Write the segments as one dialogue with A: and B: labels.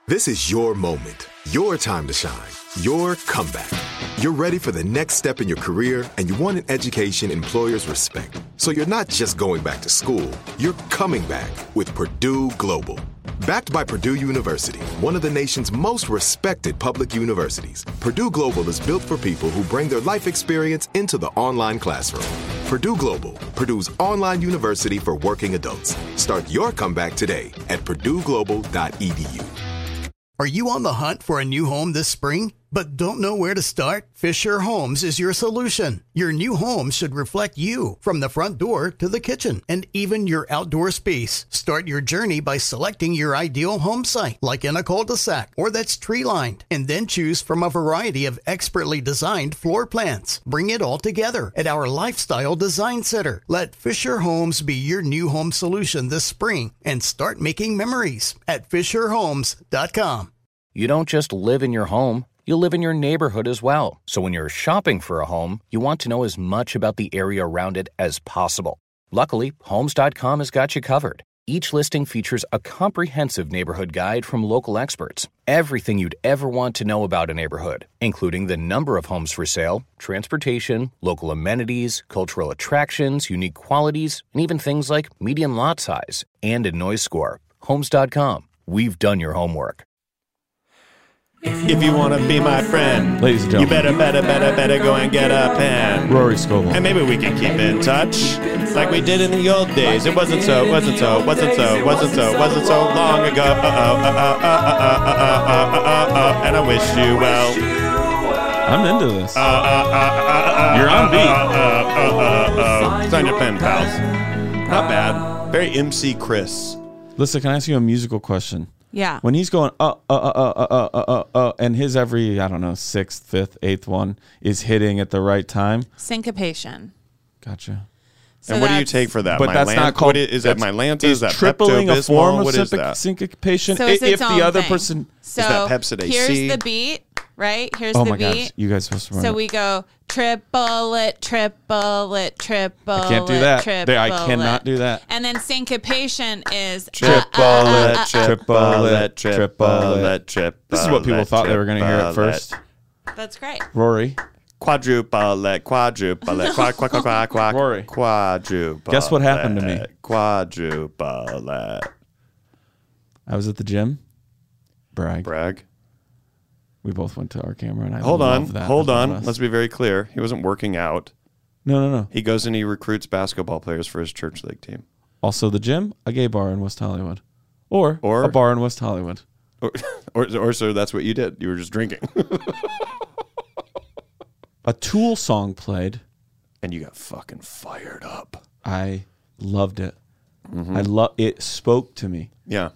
A: This is your moment, your time to shine, your comeback. You're ready for the next step in your career, and you want an education employers respect. So you're not just going back to school, you're coming back with Purdue Global. Backed by Purdue University, one of the nation's most respected public universities, Purdue Global is built for people who bring their life experience into the online classroom. Purdue Global, Purdue's online university for working adults. Start your comeback today at purdueglobal.edu.
B: Are you on the hunt for a new home this spring, but don't know where to start? Fisher Homes is your solution. Your new home should reflect you, from the front door to the kitchen, and even your outdoor space. Start your journey by selecting your ideal home site, like in a cul-de-sac or that's tree-lined, and then choose from a variety of expertly designed floor plans. Bring it all together at our Lifestyle Design Center. Let Fisher Homes be your new home solution this spring, and start making memories at FisherHomes.com.
C: You don't just live in your home, you live in your neighborhood as well. So when you're shopping for a home, you want to know as much about the area around it as possible. Luckily, Homes.com has got you covered. Each listing features a comprehensive neighborhood guide from local experts. Everything you'd ever want to know about a neighborhood, including the number of homes for sale, transportation, local amenities, cultural attractions, unique qualities, and even things like median lot size and a noise score. Homes.com. We've done your homework.
D: If you want to be my friend,
E: ladies and
D: you
E: gentlemen,
D: better go and get a pen.
E: Rory Scovel.
D: And maybe we can keep in touch like we did in the old days. It wasn't so long ago. And I wish you well.
E: I'm into this. You're on beat.
D: Sign your pen, pals. Not bad. Very MC Chris.
E: Listen, can I ask you a musical question?
F: Yeah.
E: When he's going and his every, I don't know, 6th, 5th, 8th one is hitting at the right time.
F: Syncopation.
E: Gotcha.
F: So
D: and what do you take for that?
E: But that's not called.
D: Is that Mylanta? Is that
E: tripling a form of
D: that?
E: syncopation?
F: So it's
E: if
F: its
E: the
F: own
E: other
F: thing.
E: person.
F: So
D: is that Pepsid AC?
F: Here's the beat, right? Here's
E: Oh
F: the
E: my
F: beat.
E: gosh, you guys are supposed to run
F: So
E: it.
F: we go triple it, triple it, triple it.
E: I can't do that.
F: Triple
E: I cannot do that.
F: And then syncopation is
D: Triple it.
E: This is what people thought they were going to hear at first.
F: That's great.
E: Rory.
D: Quadruple it.
E: Rory.
D: Quadruple.
E: Guess what happened to me?
D: Quadruple it.
E: I was at the gym. Brag. We both went to our camera, and I
D: Hold
E: love that.
D: on. Let's be very clear. He wasn't working out.
E: No.
D: He goes and he recruits basketball players for his church league team.
E: Also, the gym, a gay bar in West Hollywood, or a bar in West Hollywood,
D: or so that's what you did. You were just drinking,
E: a Tool song played,
D: and you got fucking fired up.
E: I loved it. Mm-hmm. It spoke to me.
D: Yeah.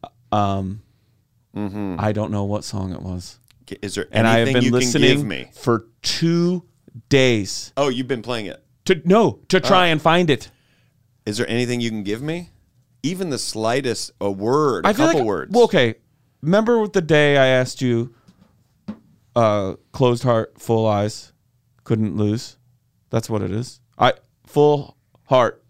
E: I don't know what song it was.
D: Is there anything
E: and I have been
D: you
E: listening
D: can give me
E: for 2 days?
D: Oh, you've been playing it
E: to try and find it.
D: Is there anything you can give me? Even the slightest, a word,
E: I feel
D: couple
E: like,
D: words.
E: Well, okay. Remember the day I asked you, closed heart, full eyes, couldn't lose? That's what it is. Full heart,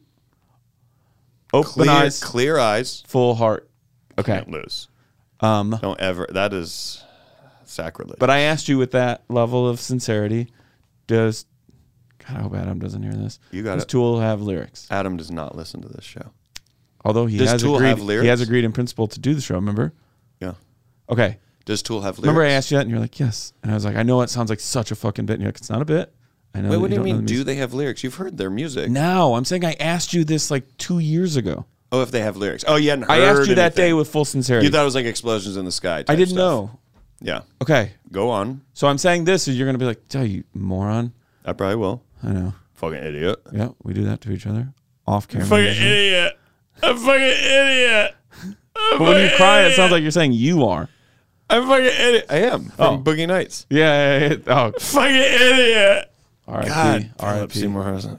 E: open eyes,
D: clear eyes,
E: full heart. Okay.
D: Can't lose. Don't ever. That is sacrilege.
E: But I asked you with that level of sincerity. God, I hope Adam doesn't hear this.
D: You got
E: Does
D: it.
E: Tool have lyrics?
D: Adam does not listen to this show.
E: Although he
D: Does
E: has
D: Tool
E: agreed,
D: have lyrics?
E: he has agreed in principle to do the show. Remember?
D: Yeah.
E: Okay.
D: Does Tool have lyrics?
E: Remember I asked you that, and you're like, yes. And I was like, I know it sounds like such a fucking bit. And you're like, it's not a bit. I know.
D: Wait, what do you
E: don't know
D: mean?
E: the
D: Do
E: music.
D: they have lyrics? You've heard their music.
E: No, I'm saying I asked you this like 2 years ago.
D: Oh, if they have lyrics. Oh, you hadn't heard
E: I asked you that
D: anything.
E: day with full sincerity.
D: You thought it was like Explosions in the Sky type
E: I didn't
D: stuff.
E: know.
D: Yeah.
E: Okay.
D: Go on.
E: So I'm saying this, and you're going to be like, oh, you moron.
D: I probably will.
E: I know.
D: Fucking idiot.
E: Yeah, we do that to each other. Off camera.
D: Fucking
E: usually.
D: idiot. I'm fucking idiot.
E: But when you cry, it sounds like you're saying you are.
D: I'm fucking idiot. I am. From Boogie Nights.
E: Yeah. Oh,
D: fucking idiot.
E: R.I.P.
D: R.I.P. Seymour Harrison.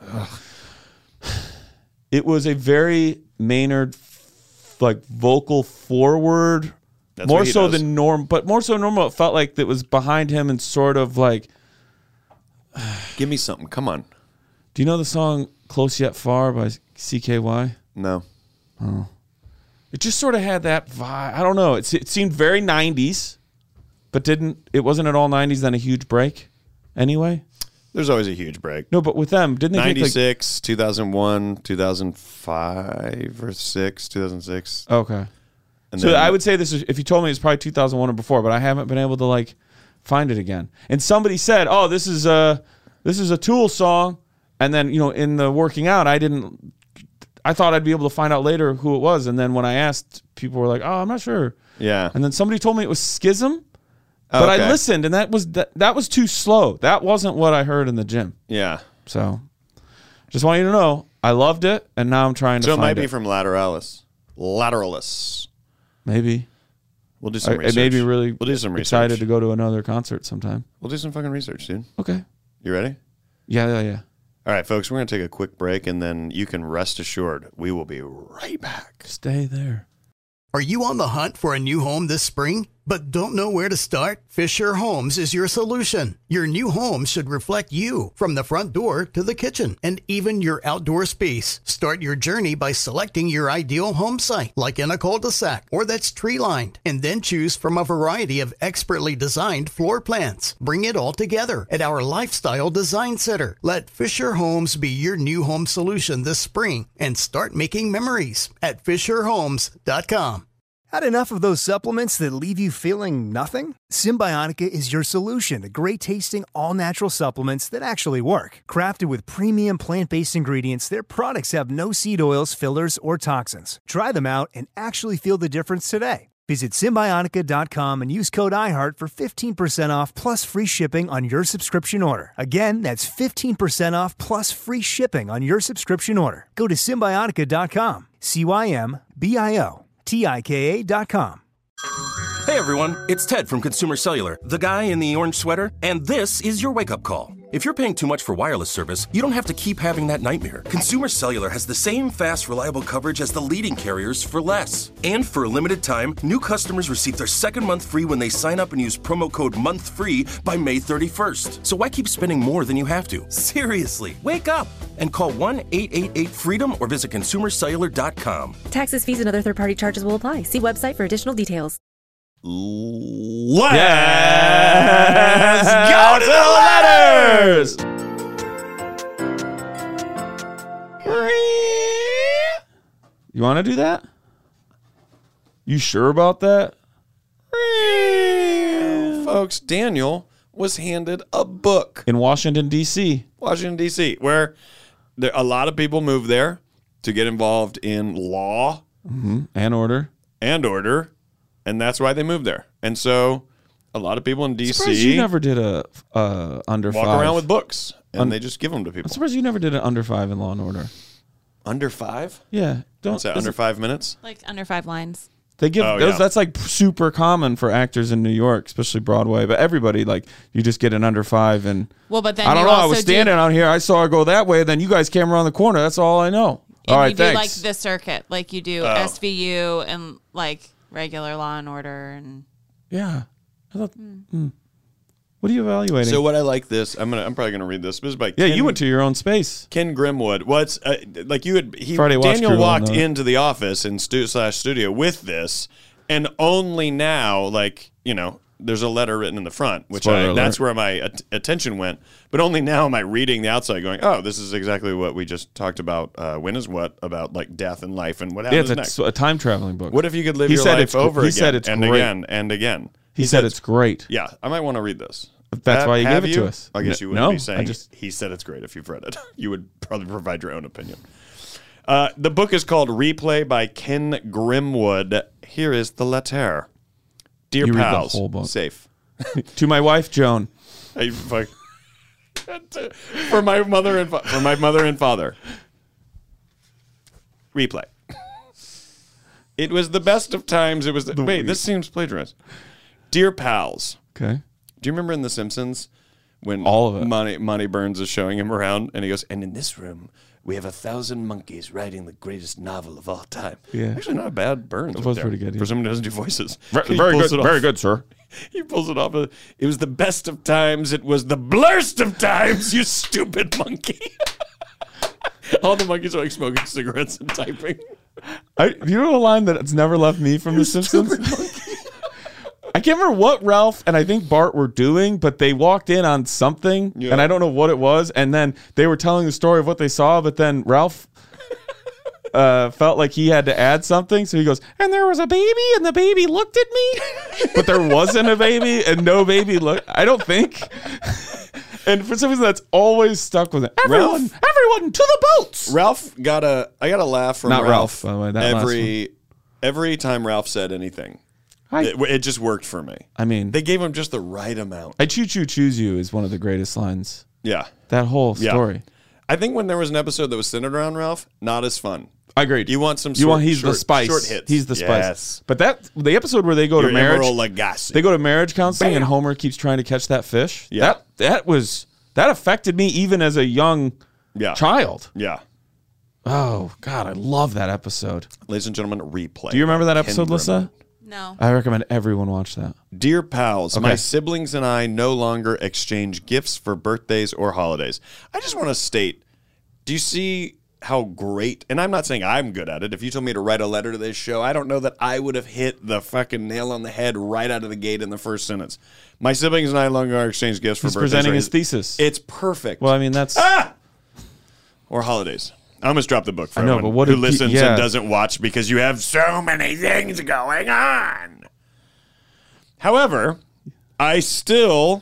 E: It was a very Maynard, like vocal forward,
D: That's
E: more
D: what he
E: so
D: does.
E: than normal, but more so normal. It felt like it was behind him and sort of like.
D: Give me something. Come on. Do
E: you know the song "Close Yet Far" by CKY?
D: No.
E: Oh, It just sort of had that vibe. I don't know. It seemed very 90s, but it wasn't at all 90s, then a huge break anyway?
D: There's always a huge break.
E: No, but with them, didn't they
D: 96, 2001, 2005 or 6, 2006.
E: Okay.
D: And
E: So
D: then,
E: I would say this is, if you told me it's probably 2001 or before, but I haven't been able to like find it again. And somebody said, "Oh, this is a Tool song," and then in the working out, I thought I'd be able to find out later who it was, and then when I asked, people were like, "Oh, I'm not sure."
D: Yeah.
E: And then somebody told me it was Schism, but I listened, and that was too slow. That wasn't what I heard in the gym.
D: Yeah.
E: So, just want you to know, I loved it, and now I'm trying to.
D: So it
E: find
D: might be from Lateralis.
E: Maybe.
D: We'll do some research.
E: It made me really
D: we'll do some research.
E: excited to go to another concert sometime.
D: We'll do some fucking research, dude.
E: Okay.
D: You ready?
E: Yeah.
D: All right, folks, we're going to take a quick break, and then you can rest assured we will be right back.
E: Stay there.
B: Are you on the hunt for a new home this spring, but don't know where to start? Fisher Homes is your solution. Your new home should reflect you, from the front door to the kitchen, and even your outdoor space. Start your journey by selecting your ideal home site, like in a cul-de-sac or that's tree-lined, and then choose from a variety of expertly designed floor plans. Bring it all together at our Lifestyle Design Center. Let Fisher Homes be your new home solution this spring, and start making memories at FisherHomes.com.
G: Had enough of those supplements that leave you feeling nothing? Symbiotica is your solution to great-tasting, all-natural supplements that actually work. Crafted with premium plant-based ingredients, their products have no seed oils, fillers, or toxins. Try them out and actually feel the difference today. Visit Symbiotica.com and use code IHEART for 15% off plus free shipping on your subscription order. Again, that's 15% off plus free shipping on your subscription order. Go to Symbiotica.com. CYMBIOTIKA.com.
H: Hey everyone, it's Ted from Consumer Cellular, the guy in the orange sweater, and this is your wake-up call. If you're paying too much for wireless service, you don't have to keep having that nightmare. Consumer Cellular has the same fast, reliable coverage as the leading carriers for less. And for a limited time, new customers receive their second month free when they sign up and use promo code MONTHFREE by May 31st. So why keep spending more than you have to? Seriously, wake up and call 1-888-FREEDOM or visit consumercellular.com.
I: Taxes, fees, and other third-party charges will apply. See website for additional details.
E: Let's go to the letters. You want to do that? You sure about that?
D: Folks, Daniel was handed a book
E: In Washington, D.C.
D: Where a lot of people move there to get involved in law
E: and order.
D: And that's why they moved there. And so a lot of people in D.C.
E: Surprised you never did a under
D: walk
E: 5.
D: around with books, and they just give them to people.
E: I'm surprised you never did an under 5 in Law and Order.
D: Under 5?
E: Yeah.
D: What's that, under 5 minutes?
F: Like under 5 lines.
E: They give those. Yeah. That's like super common for actors in New York, especially Broadway. But everybody, like, you just get an under 5. And
F: well, but then
E: I don't know. I was standing out here. I saw her go that way. Then you guys came around the corner. That's all I know.
F: And
E: all right,
F: you
E: thanks.
F: do like the circuit, like you do SVU and like regular Law and Order and
E: yeah. I thought, What are you evaluating?
D: So what I like this, I'm probably gonna read this. This is by
E: Ken, you went to your own space.
D: Ken Grimwood. What's like you had?
E: Daniel
D: walked into the office and studio with this, and only now, like there's a letter written in the front, which that's where my attention went. But only now am I reading the outside, going, "Oh, this is exactly what we just talked about. When is what about like death and life and what happens next?"
E: It's a time traveling book.
D: What if you could live your life over again?
E: He said it's
D: and
E: great.
D: again and again.
E: He said it's great.
D: Yeah, I might want to read this.
E: That's why you gave it to us.
D: I guess you wouldn't be saying he said it's great if you've read it. You would probably provide your own opinion. The book is called Replay by Ken Grimwood. Here is the letter. Dear pals,
E: read the whole book.
D: Safe.
E: To my wife, Joan.
D: For my mother and father. Replay. It was the best of times. It was this seems plagiarized. Dear pals.
E: Okay.
D: Do you remember in The Simpsons when
E: all of it
D: Monty Burns is showing him around and he goes, and in this room we have 1,000 monkeys writing the greatest novel of all time.
E: Yeah.
D: Actually not a bad Burns.
E: It was pretty good.
D: For someone who doesn't do voices.
E: Very good. Very good, sir.
D: He pulls it off. It was the best of times. It was the blurst of times, you stupid monkey. All the monkeys are like smoking cigarettes and typing.
E: You know a line that's never left me from The Simpsons? I can't remember what Ralph and I think Bart were doing, but they walked in on something, and I don't know what it was. And then they were telling the story of what they saw, but then Ralph felt like he had to add something. So he goes, and there was a baby, and the baby looked at me. But there wasn't a baby, and no baby looked. I don't think. And for some reason, that's always stuck with it. Everyone to the boats.
D: I got a laugh from
E: Not Ralph, by the way. That
D: every time Ralph said anything. It just worked for me.
E: I mean,
D: they gave him just the right amount.
E: I Choo Choo Choose You is one of the greatest lines.
D: Yeah.
E: That whole story.
D: Yeah. I think when there was an episode that was centered around Ralph, not as fun.
E: I agreed.
D: You want some
E: he's the spice.
D: Short hits.
E: He's the spice.
D: Yes.
E: But the episode where they go to marriage, they go to marriage counseling, and Homer keeps trying to catch that fish.
D: Yeah.
E: That affected me even as a young child.
D: Yeah.
E: Oh God, I love that episode.
D: Ladies and gentlemen, replay.
E: Do you remember that episode, Lissa?
F: No.
E: I recommend everyone watch that.
D: Dear pals, my siblings and I no longer exchange gifts for birthdays or holidays. I just want to state, do you see how great, and I'm not saying I'm good at it. If you told me to write a letter to this show, I don't know that I would have hit the fucking nail on the head right out of the gate in the first sentence. My siblings and I no longer exchange gifts for birthdays. He's
E: presenting his thesis.
D: It's perfect.
E: Well, I mean, that's...
D: Or holidays. I almost dropped the book for
E: everyone who
D: listens and doesn't watch because you have so many things going on. However, I still...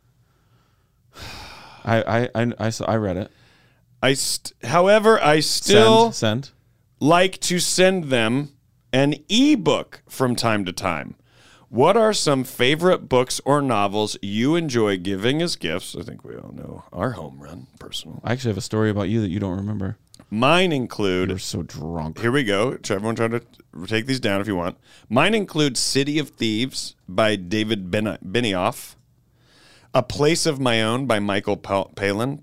E: I read it.
D: I still
E: send
D: like to send them an ebook from time to time. What are some favorite books or novels you enjoy giving as gifts? I think we all know our home run, personal.
E: I actually have a story about you that you don't remember.
D: Mine include...
E: You're so drunk.
D: Here we go. Everyone try to take these down if you want. Mine include City of Thieves by David Benioff. A Place of My Own by Michael Palin.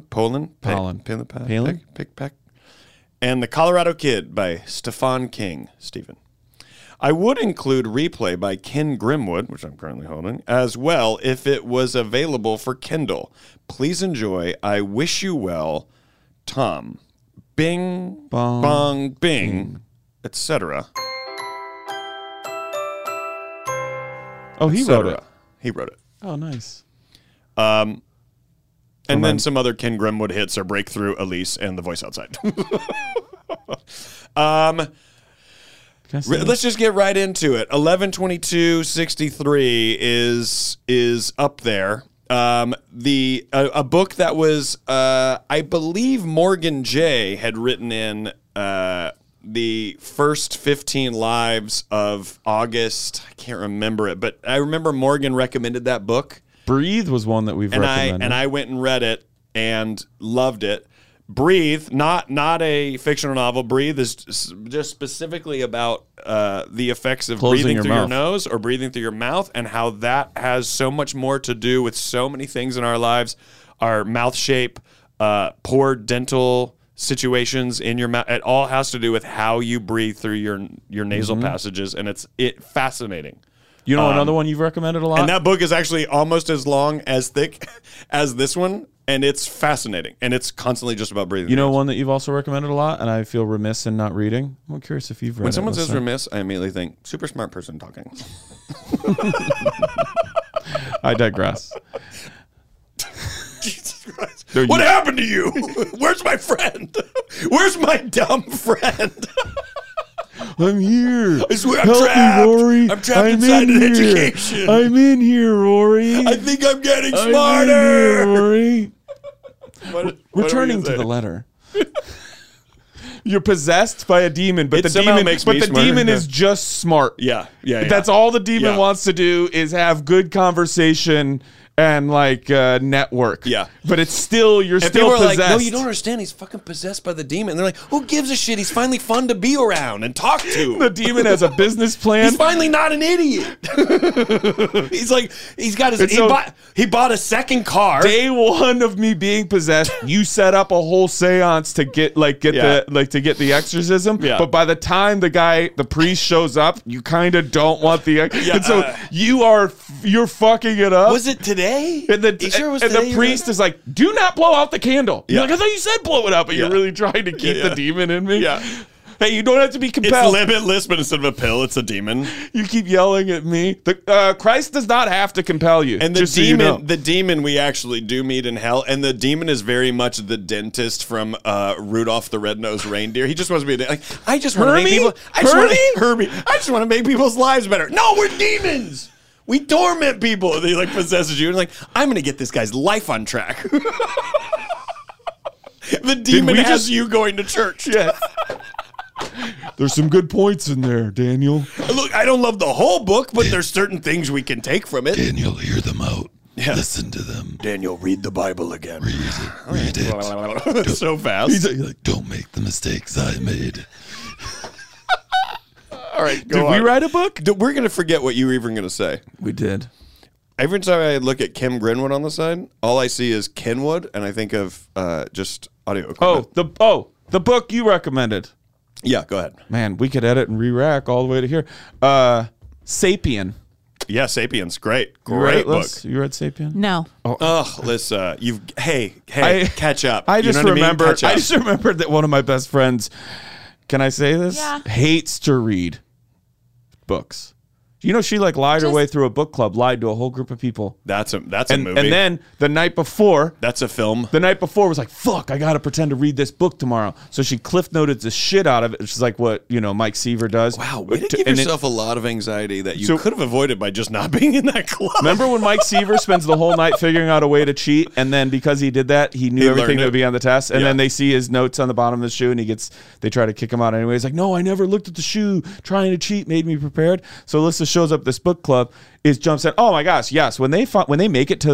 D: And The Colorado Kid by Stephen King. I would include Replay by Ken Grimwood, which I'm currently holding, as well if it was available for Kindle. Please enjoy. I wish you well, Tom. Bing, bong, bing, etc.
E: Oh, he wrote it.
D: He wrote it.
E: Oh, nice.
D: And then some other Ken Grimwood hits are Breakthrough, Elise, and The Voice Outside. Let's just get right into it. 11/22/63 is up there. A book that was I believe Morgan Jay had written in the first 15 lives of August. I can't remember it, but I remember Morgan recommended that book.
E: Breathe was one that we've recommended.
D: And I went and read it and loved it. Breathe, not a fictional novel. Breathe is just specifically about the effects of breathing through your nose or breathing through your mouth, and how that has so much more to do with so many things in our lives. Our mouth shape, poor dental situations in your mouth. It all has to do with how you breathe through your nasal passages, and it's fascinating.
E: You know another one you've recommended a lot?
D: And that book is actually almost as long, as thick as this one, and it's fascinating. And it's constantly just about breathing.
E: You know one that you've also recommended a lot, and I feel remiss in not reading? I'm curious if you've read it.
D: When someone says remiss, I immediately think, super smart person talking.
E: I digress.
D: Jesus Christ. What happened to you? Where's my friend? Where's my dumb friend?
E: I'm here.
D: I swear,
E: Help me, Rory.
D: I'm trapped inside an education.
E: I'm in here, Rory.
D: I think I'm getting smarter.
E: I'm in here, Rory.
D: What
E: Returning to the letter. You're possessed by a demon, but the demon is just smart.
D: Yeah.
E: That's all the demon wants to do is have good conversation and network.
D: Yeah.
E: But it's still, you're
D: and
E: still possessed.
D: Like, no, you don't understand. He's fucking possessed by the demon. And they're like, who gives a shit? He's finally fun to be around and talk to.
E: The demon has a business plan.
D: He's finally not an idiot. He's got his, he bought a second car.
E: Day one of me being possessed, you set up a whole seance to get the exorcism. Yeah. But by the time the priest shows up, you kind of don't want the, and so you're fucking it up.
D: Was it today?
E: And the priest is like, do not blow out the candle. You're like, I thought you said blow it out, but you're really trying to keep the demon in me.
D: Yeah.
E: Hey, you don't have to be
D: It's
E: compelled.
D: limitless, but instead of a pill, it's a demon.
E: You keep yelling at me. Christ does not have to compel you.
D: And the
E: just
D: demon,
E: so you know.
D: the demon we actually do meet in hell, and the demon is very much the dentist from Rudolph the Red-Nosed Reindeer. He just wants to be like, I just want to make people. Herbie. I just want to make people's lives better. No, we're demons. We torment people. And he like possesses you and like, I'm going to get this guy's life on track. The demon has you going to church.
E: Yes. There's some good points in there, Daniel.
D: Look, I don't love the whole book, but there's certain things we can take from it.
J: Daniel, hear them out.
D: Yeah.
J: Listen to them.
D: Daniel, read the Bible again.
J: Read it.
D: So fast.
J: He's like, don't make the mistakes I made.
D: All right,
E: Did we write a book?
D: We're going to forget what you were even going to say.
E: We did.
D: Every time I look at Kim Grinwood on the side, all I see is Kenwood, and I think of just audio equipment.
E: The book you recommended.
D: Yeah, go ahead.
E: Man, we could edit and re-rack all the way to here. Sapien.
D: Yeah, Sapiens, great
E: You read it,
D: book.
E: Liz? You read Sapien?
F: No.
D: Oh, Liz, hey, catch up.
E: I
D: You
E: just
D: know what
E: remembered.
D: Catch up.
E: I just remembered that one of my best friends. Can I say this?
F: Yeah.
E: Hates to read books. You know, she like lied her way through a book club, lied to a whole group of people.
D: That's a movie.
E: And then the night before,
D: that's a film.
E: The night before was like, fuck, I got to pretend to read this book tomorrow. So she cliff noted the shit out of it, which is like what, Mike Seaver does.
D: Wow, way to give yourself a lot of anxiety that you could have avoided by just not being in that club.
E: Remember when Mike Seaver spends the whole night figuring out a way to cheat, and then because he did that, he knew everything that would be on the test, and then they see his notes on the bottom of the shoe, and they try to kick him out anyway. He's like, no, I never looked at the shoe. Trying to cheat made me prepared. So Alyssa shows up at this book club, jumps in. Oh my gosh, yes. When they make it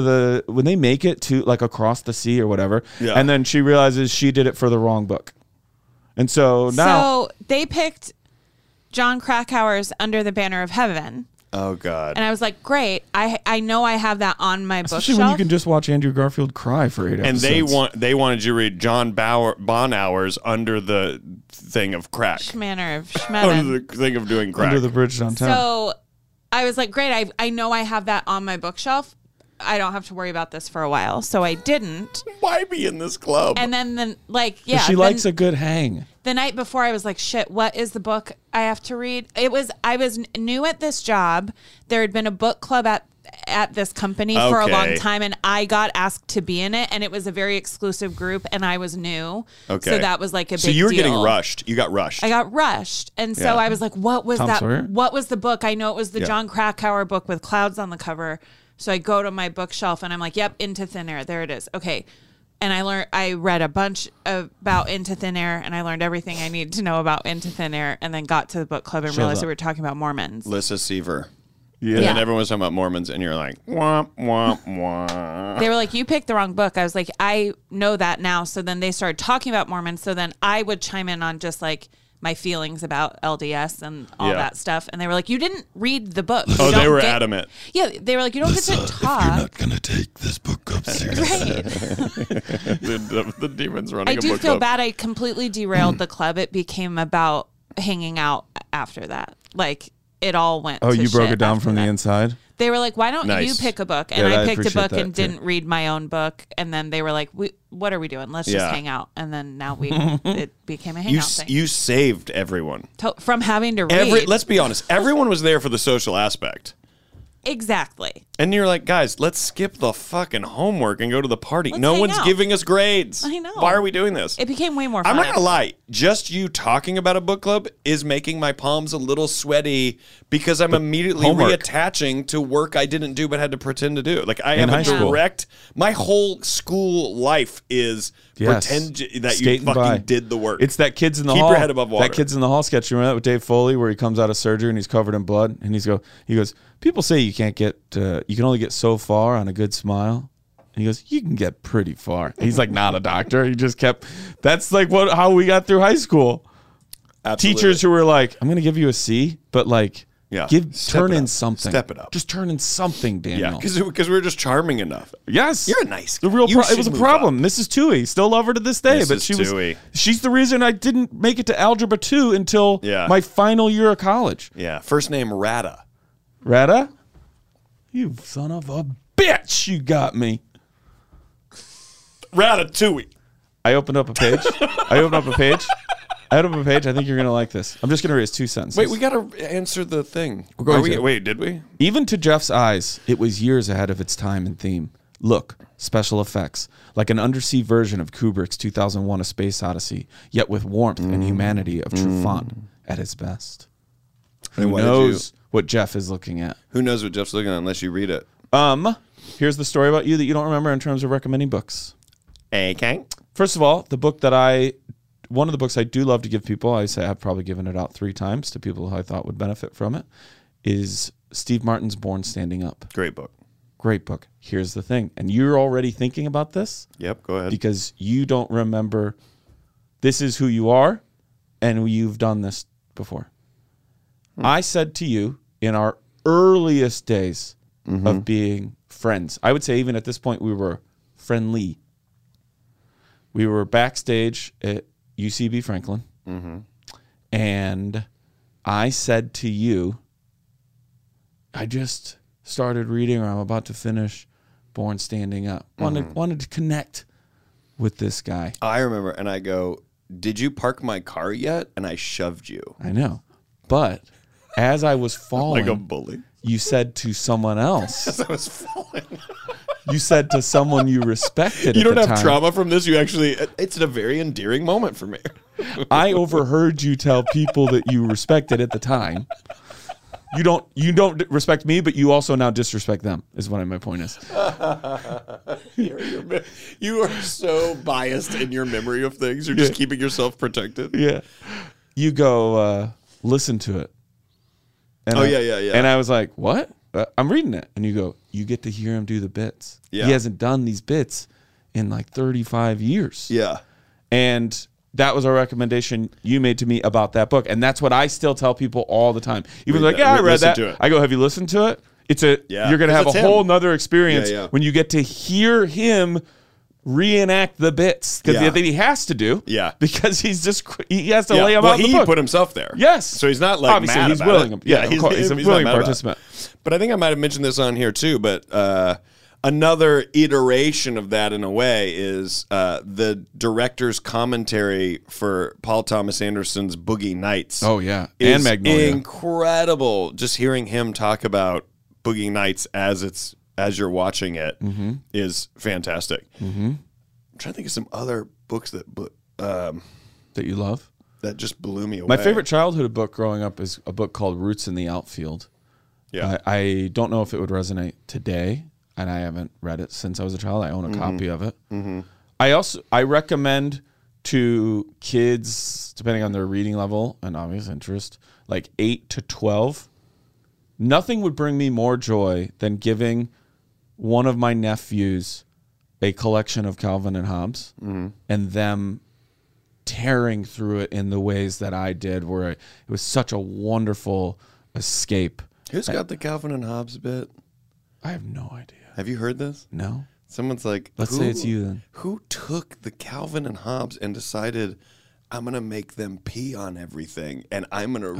E: to like across the sea or whatever, and then she realizes she did it for the wrong book, and so now
F: So they picked John Krakauer's Under the Banner of Heaven.
D: Oh God!
F: And I was like, great. I know I have that on my bookshelf.
E: Especially when you can just watch Andrew Garfield cry for 8
D: and
E: episodes.
D: they wanted you to read John Bonhour's Under the Thing of Crack.
F: Schmanner of Schmeven.
D: Under the thing of doing crack.
E: Under the bridge downtown.
F: So I was like, great. I know I have that on my bookshelf. I don't have to worry about this for a while. So I didn't.
D: Why be in this club?
F: And then
E: she likes a good hang.
F: The night before, I was like, shit, what is the book I have to read? I was new at this job. There had been a book club at this company for a long time, and I got asked to be in it, and it was a very exclusive group, and I was new. Okay. So that was like a big deal.
D: So you were getting rushed. You got rushed.
F: I got rushed. And so I was like, what was
E: Tom
F: that?
E: Sawyer?
F: What was the book? I know it was the John Krakauer book with clouds on the cover. So I go to my bookshelf, and I'm like, yep, Into Thin Air. There it is. Okay. And I read a bunch about Into Thin Air, and I learned everything I needed to know about Into Thin Air, and then got to the book club and realized that we were talking about Mormons.
D: Lissa Seaver.
E: Yeah.
D: And then everyone was talking about Mormons, and you're like, womp, womp, womp.
F: They were like, you picked the wrong book. I was like, I know that now. So then they started talking about Mormons. So then I would chime in on just like my feelings about LDS and all that stuff. And they were like, you didn't read the book.
D: Oh, they were adamant.
F: Yeah, they were like, you don't get to talk.
J: If you're not going to take this book up seriously.
F: Right.
D: the demon's running
F: I
D: a book
F: do feel
D: club.
F: bad. I completely derailed the club. It became about hanging out after that. Like, it all went to
E: you broke
F: shit
E: it down
F: after
E: from the
F: that.
E: inside?
F: They were like, why don't you
D: Nice.
F: pick a book? And
E: Yeah,
F: I
E: I
F: picked a
E: appreciate
F: book
E: that,
F: and
E: too.
F: didn't read my own book. And then they were like, what are we doing? Let's just hang out. And then now it became a hangout thing.
D: You saved everyone.
F: From having to read.
D: Let's be honest. Everyone was there for the social aspect.
F: Exactly.
D: And you're like, guys, let's skip the fucking homework and go to the party.
F: Let's
D: no
F: hang
D: one's
F: out.
D: giving us grades.
F: I know.
D: Why are we doing this?
F: It became way more fun.
D: I'm not gonna lie. Just you talking about a book club is making my palms a little sweaty because I'm immediately
E: homework.
D: reattaching to work I didn't do but had to pretend to do. Like I
E: In
D: have a
E: high school.
D: direct. My whole school life is pretend that
E: Skating
D: you fucking
E: by.
D: did the work.
E: It's that Kids in the
D: Keep
E: Hall.
D: your head above water.
E: That Kids in the Hall sketch. You remember that with Dave Foley, where he comes out of surgery and he's covered in blood, and he goes, people say you can't get, you can only get so far on a good smile. And he goes, you can get pretty far. He's like, not a doctor. He just kept. That's like how we got through high school.
D: Absolutely.
E: Teachers who were like, I'm going to give you a C, but like, turn in something.
D: Step it up.
E: Just turn in something, Daniel.
D: Yeah, because we were just charming enough.
E: Yes,
D: You're a nice
E: The
D: guy.
E: real
D: You
E: it was a
D: should move
E: problem. Mrs. Toohey, still love her to this day, but
D: Mrs. Toohey.
E: she's the reason I didn't make it to Algebra 2 until my final year of college.
D: Yeah, first name Rada.
E: Rada, you son of a bitch, you got me.
D: Ratatouille.
E: I opened up a page. I opened up a page. I think you're going to like this. I'm just going to read his 2 sentences.
D: Wait, we got to answer the thing. Wait, did we?
E: Even to Jeff's eyes, it was years ahead of its time and theme. Look, special effects, like an undersea version of Kubrick's 2001 A Space Odyssey, yet with warmth and humanity of Truffaut at its best. Who knows what Jeff is looking at?
D: Who knows what Jeff's looking at unless you read it?
E: Here's the story about you that you don't remember in terms of recommending books.
D: Okay.
E: First of all, one of the books I do love to give people, I say I've probably given it out 3 times to people who I thought would benefit from it, is Steve Martin's Born Standing Up.
D: Great book.
E: Great book. Here's the thing. And you're already thinking about this?
D: Yep, go ahead.
E: Because you don't remember this is who you are, and you've done this before. I said to you in our earliest days of being friends, I would say even at this point we were friendly. We were backstage at UCB Franklin, and I said to you, I just started reading, or I'm about to finish Born Standing Up. Wanted to connect with this guy.
D: I remember, and I go, did you park my car yet? And I shoved you.
E: I know. But as I was falling,
D: like a bully,
E: you said to someone else.
D: As I was falling.
E: You said to someone you respected
D: You
E: at
D: don't
E: the
D: have
E: time,
D: trauma from this. It's a very endearing moment for me.
E: I overheard you tell people that you respected at the time. You don't respect me, but you also now disrespect them, is what my point is.
D: You are so biased in your memory of things. You're just keeping yourself protected.
E: Yeah. You go, listen to it. And
D: yeah.
E: And I was like, what? I'm reading it. And you go, you get to hear him do the bits.
D: Yeah.
E: He hasn't done these bits in like 35 years.
D: Yeah.
E: And that was a recommendation you made to me about that book. And that's what I still tell people all the time. Even like, I read that. I go, have you listened to it? You're going to have a whole nother experience when you get to hear him reenact the bits that he has to do.
D: Yeah.
E: Because he has to lay them out in the book.
D: He put himself there.
E: Yes.
D: So he's not like
E: obviously
D: mad
E: he's
D: about
E: willing.
D: it.
E: Yeah, he's a willing participant.
D: But I think I might have mentioned this on here too, but another iteration of that in a way is the director's commentary for Paul Thomas Anderson's Boogie Nights.
E: Oh, yeah. And Magnolia.
D: Incredible. Just hearing him talk about Boogie Nights as you're watching it is fantastic. I'm trying to think of some other books that
E: you love
D: that just blew me away.
E: My favorite childhood book growing up is a book called Roots in the Outfield.
D: Yeah,
E: I don't know if it would resonate today, and I haven't read it since I was a child. I own a copy of it. I recommend to kids, depending on their reading level and obvious interest, like 8 to 12. Nothing would bring me more joy than giving one of my nephews a collection of Calvin and Hobbes and them tearing through it in the ways that I did, where it was such a wonderful escape.
D: Who's got the Calvin and Hobbes bit?
E: I have no idea.
D: Have you heard this?
E: No.
D: Someone's like,
E: let's say it's you then.
D: Who took the Calvin and Hobbes and decided, I'm gonna make them pee on everything, and I'm gonna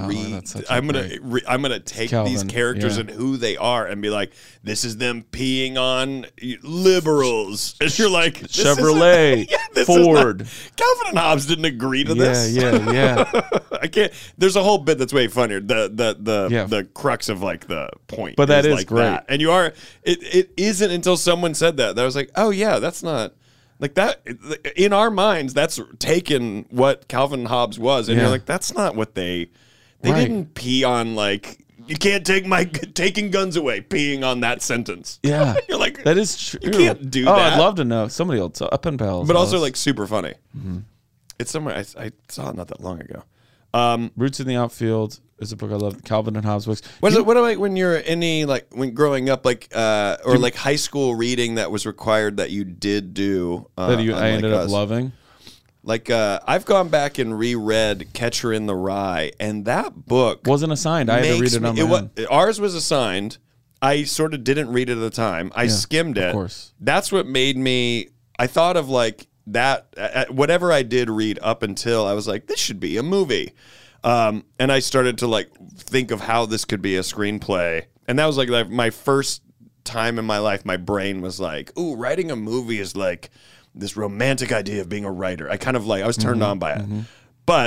D: I'm gonna take
E: Calvin,
D: these characters and who they are, and be like, this is them peeing on liberals, and you're like,
E: Chevrolet, Ford.
D: Calvin and Hobbes didn't agree to this.
E: Yeah.
D: I can't. There's a whole bit that's way funnier. The crux of like the point.
E: But that is
D: like
E: great.
D: that. And you are. It isn't until someone said that I was like, oh yeah, that's not. Like that, in our minds, that's taken what Calvin and Hobbes was, and you're like, that's not what they didn't pee on. Like, you can't take my taking guns away, peeing on that sentence.
E: Yeah,
D: you're like,
E: that is true.
D: You can't do that.
E: I'd love to know. Somebody will up and pals,
D: but also like super funny. It's somewhere I saw it not that long ago.
E: Roots in the Outfield is a book I love. Calvin and Hobbes books.
D: What about when you're when growing up, like like high school reading that was required that you did do
E: that I ended up loving?
D: Like I've gone back and reread Catcher in the Rye, and that book
E: wasn't assigned. I had to read it on my own.
D: Ours was assigned. I sort of didn't read it at the time. I skimmed it.
E: Of course.
D: That's what made me. I thought of like that. Whatever I did read up until I was like, this should be a movie. And I started to like think of how this could be a screenplay. And that was like my first time in my life, my brain was like, ooh, writing a movie is like this romantic idea of being a writer. I was turned on by it. But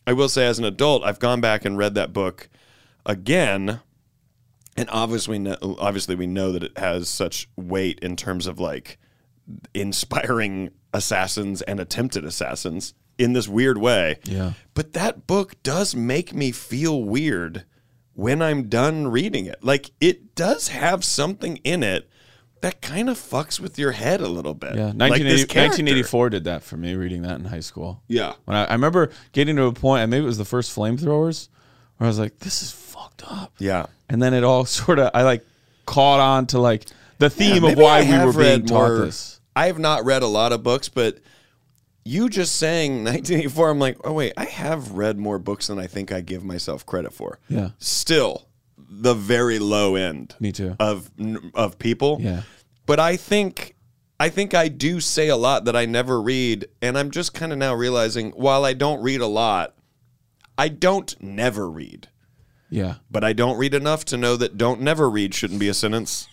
D: I will say as an adult, I've gone back and read that book again. And obviously we know that it has such weight in terms of like inspiring assassins and attempted assassins in this weird way.
E: Yeah.
D: But that book does make me feel weird when I'm done reading it. Like, it does have something in it that kind of fucks with your head a little bit.
E: Yeah,
D: like this
E: 1984 did that for me, reading that in high school.
D: Yeah.
E: When I remember getting to a point, and maybe it was the first Flamethrowers, where I was like, this is fucked up.
D: Yeah.
E: And then it all sort of, I like caught on to like the theme of why we were being taught this.
D: I have not read a lot of books, but you just saying 1984, I'm like, oh, wait, I have read more books than I think I give myself credit for.
E: Yeah.
D: Still, the very low end.
E: Me too.
D: Of people.
E: Yeah.
D: But I think I do say a lot that I never read, and I'm just kind of now realizing while I don't read a lot, I don't never read.
E: Yeah.
D: But I don't read enough to know that don't never read shouldn't be a sentence.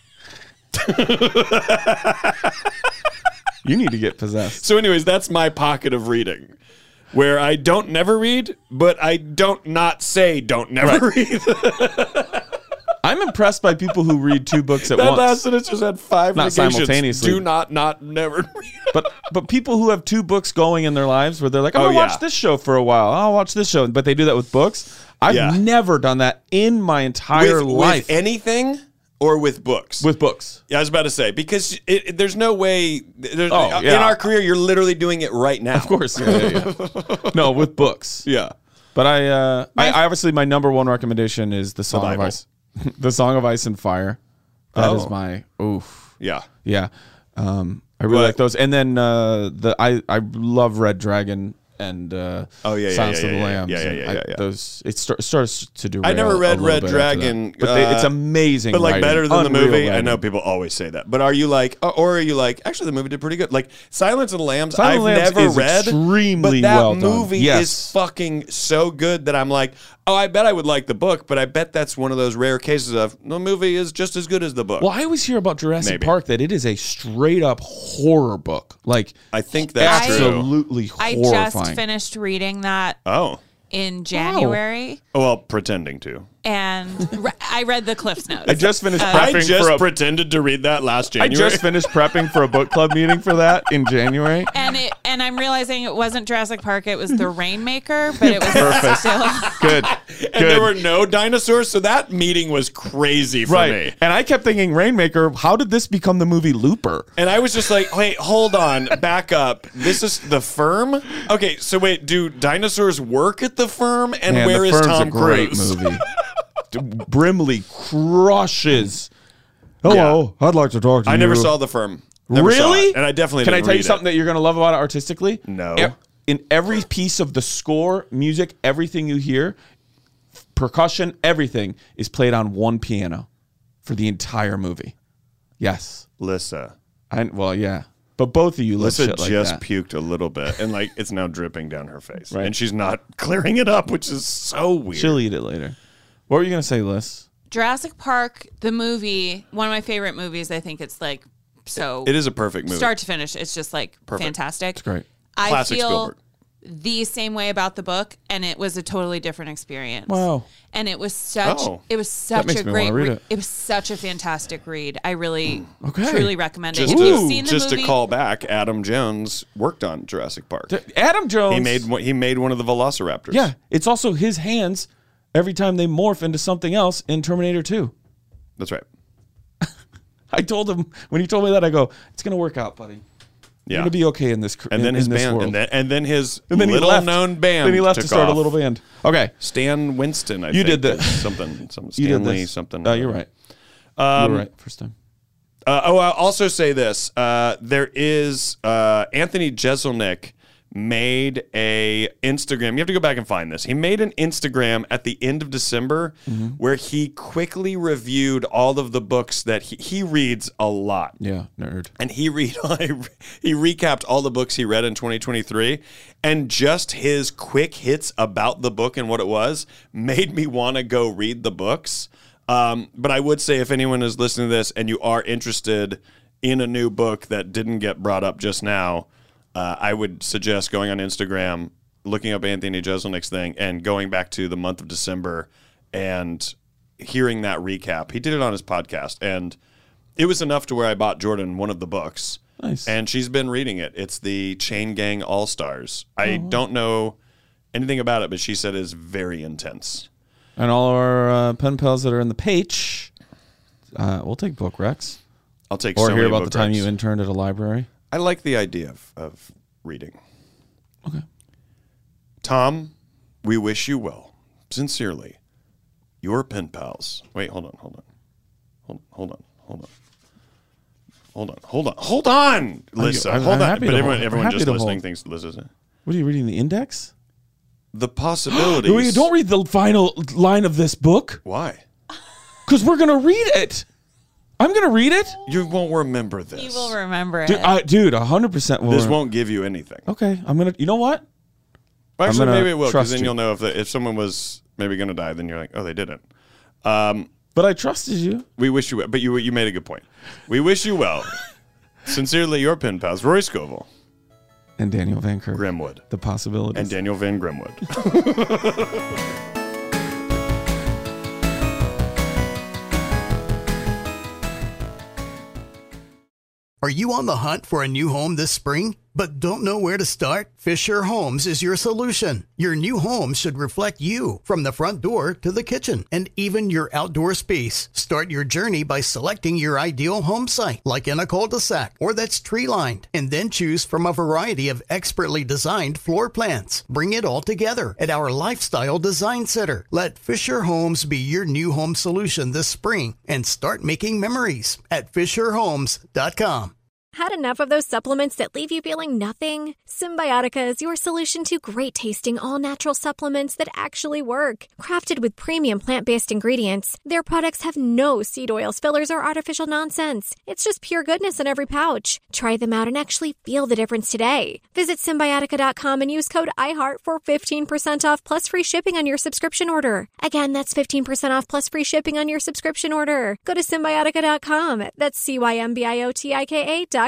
E: You need to get possessed.
D: So anyways, that's my pocket of reading, where I don't never read, but I don't not say don't never read.
E: I'm impressed by people who read 2 books at
D: that
E: once.
D: That last sentence just had 5
E: not
D: negations.
E: simultaneously.
D: Do not never read.
E: But people who have 2 books going in their lives where they're like, I'm going to watch this show for a while. I'll watch this show. But they do that with books. I've never done that in my entire life.
D: With anything? Or with books?
E: With books.
D: Yeah, I was about to say, because there's no way. In our career, you're literally doing it right now.
E: Of course. Yeah. No, with books.
D: Yeah.
E: But I obviously, my number one recommendation is The Song of Ice. The Song of Ice and Fire. That is my, oof.
D: Yeah.
E: Yeah. I really like those. And then I love Red Dragon and Silence of the Lambs.
D: Yeah.
E: Those it starts to do.
D: I never read Red Dragon,
E: but it's amazing.
D: But like better than the movie.
E: Writing.
D: I know people always say that, but are you like, or are you like, actually the movie did pretty good? Like Silence of the Lambs, I've never read,
E: extremely
D: but that
E: well done.
D: movie is fucking so good that I'm like, oh, I bet I would like the book, but I bet that's one of those rare cases of the movie is just as good as the book.
E: Well, I always hear about Jurassic Park that it is a straight up horror book. Like,
D: I think that's
E: absolutely
D: true.
E: horrifying.
F: I just finished reading that in January.
D: Oh, well, pretending to.
F: And I read the Cliff Notes.
E: I just finished prepping
D: I pretended to read that last January.
E: I just finished prepping for a book club meeting for that in January.
F: And I'm realizing it wasn't Jurassic Park, it was The Rainmaker, but it was still
E: good.
D: And there were no dinosaurs, so that meeting was crazy for me.
E: And I kept thinking, Rainmaker, how did this become the movie Looper?
D: And I was just like, wait, hold on, back up. This is The Firm? Okay, so wait, do dinosaurs work at The Firm? And where is Tom Cruise?
E: A great movie. Brimley crushes. Hello, I'd like to talk to you.
D: I never saw The Firm. Never
E: really?
D: And I definitely
E: Can I
D: didn't
E: tell you
D: read
E: something that you're going to love about it artistically?
D: No.
E: In every piece of the score, music, everything you hear, percussion, everything is played on one piano for the entire movie. Yes.
D: Lissa.
E: Well, yeah. But both of you
D: Lissa
E: shit like
D: just
E: that.
D: puked a little bit, and like it's now dripping down her face.
E: Right.
D: And she's not clearing it up, which is so weird.
E: She'll eat it later. What were you going to say, Liz?
F: Jurassic Park, the movie, one of my favorite movies. I think it's like so.
D: It is a perfect movie.
F: Start to finish, it's just like fantastic.
E: It's great.
D: Classic
F: I feel
D: Spielberg.
F: the same way about the book, and it was a totally different experience.
E: Wow.
F: And it was such a great read. It was such a fantastic read. I really truly recommend it. If you've seen the movie,
D: to call back, Adam Jones worked on Jurassic Park.
E: Adam Jones.
D: He made one of the Velociraptors.
E: Yeah, it's also his hands every time they morph into something else in Terminator 2.
D: That's right.
E: I told him when he told me that, I go, "It's gonna work out, buddy. You're gonna be okay in this."
D: And then his band,
E: world.
D: and then his little-known band.
E: Then he left
D: took
E: to start
D: off.
E: a little band. Okay,
D: Stan Winston.
E: You did that.
D: Some
E: You did
D: Stanley
E: this.
D: something.
E: You're right. You were right first time.
D: I'll also say this: there is Anthony Jeselnik made a Instagram. You have to go back and find this. He made an Instagram at the end of December where he quickly reviewed all of the books that he reads a lot.
E: Yeah, nerd.
D: And he recapped all the books he read in 2023, and just his quick hits about the book and what it was made me want to go read the books. But I would say if anyone is listening to this and you are interested in a new book that didn't get brought up just now, I would suggest going on Instagram, looking up Anthony Jeselnik's thing and going back to the month of December and hearing that recap. He did it on his podcast, and it was enough to where I bought Jordan one of the books.
E: Nice.
D: And she's been reading it. It's the Chain Gang All-Stars. I don't know anything about it, but she said it's very intense.
E: And all our pen pals that are in the page, we'll take book recs.
D: I'll take
E: or
D: so
E: hear
D: many
E: about the
D: book
E: time
D: recs.
E: you interned at a library.
D: I like the idea of reading.
E: Okay.
D: Tom, we wish you well. Sincerely, your pen pals. Wait, hold on. Lissa,
E: I'm
D: hold on.
E: happy
D: But
E: to
D: everyone,
E: hold.
D: everyone
E: I'm
D: just
E: happy to
D: listening
E: hold.
D: thinks Lissa's.
E: What are you reading, the index?
D: The possibilities.
E: Wait, don't read the final line of this book.
D: Why?
E: Because we're going to read it. I'm going to read it.
D: You won't remember this.
F: You will remember it.
E: Dude, 100%.
D: This won't give you anything.
E: Okay, I'm going to, you know what?
D: Actually, maybe it will, because
E: trust
D: then
E: you.
D: you'll know if someone was maybe going to die, then you're like, oh, they didn't.
E: But I trusted you.
D: We wish you well. But you made a good point. We wish you well. Sincerely, your pen pals, Roy Scovel.
E: And Daniel Van Kirk.
D: Grimwood.
E: The possibilities.
D: And Daniel Van Grimwood.
B: Are you on the hunt for a new home this spring, but don't know where to start? Fisher Homes is your solution. Your new home should reflect you, from the front door to the kitchen, and even your outdoor space. Start your journey by selecting your ideal home site, like in a cul-de-sac or that's tree-lined, and then choose from a variety of expertly designed floor plans. Bring it all together at our Lifestyle Design Center. Let Fisher Homes be your new home solution this spring and start making memories at FisherHomes.com.
K: Had enough of those supplements that leave you feeling nothing? Symbiotica is your solution to great-tasting, all-natural supplements that actually work. Crafted with premium plant-based ingredients, their products have no seed oils, fillers, or artificial nonsense. It's just pure goodness in every pouch. Try them out and actually feel the difference today. Visit Symbiotica.com and use code IHEART for 15% off plus free shipping on your subscription order. Again, that's 15% off plus free shipping on your subscription order. Go to Symbiotica.com. That's CYMBIOTIKA.com.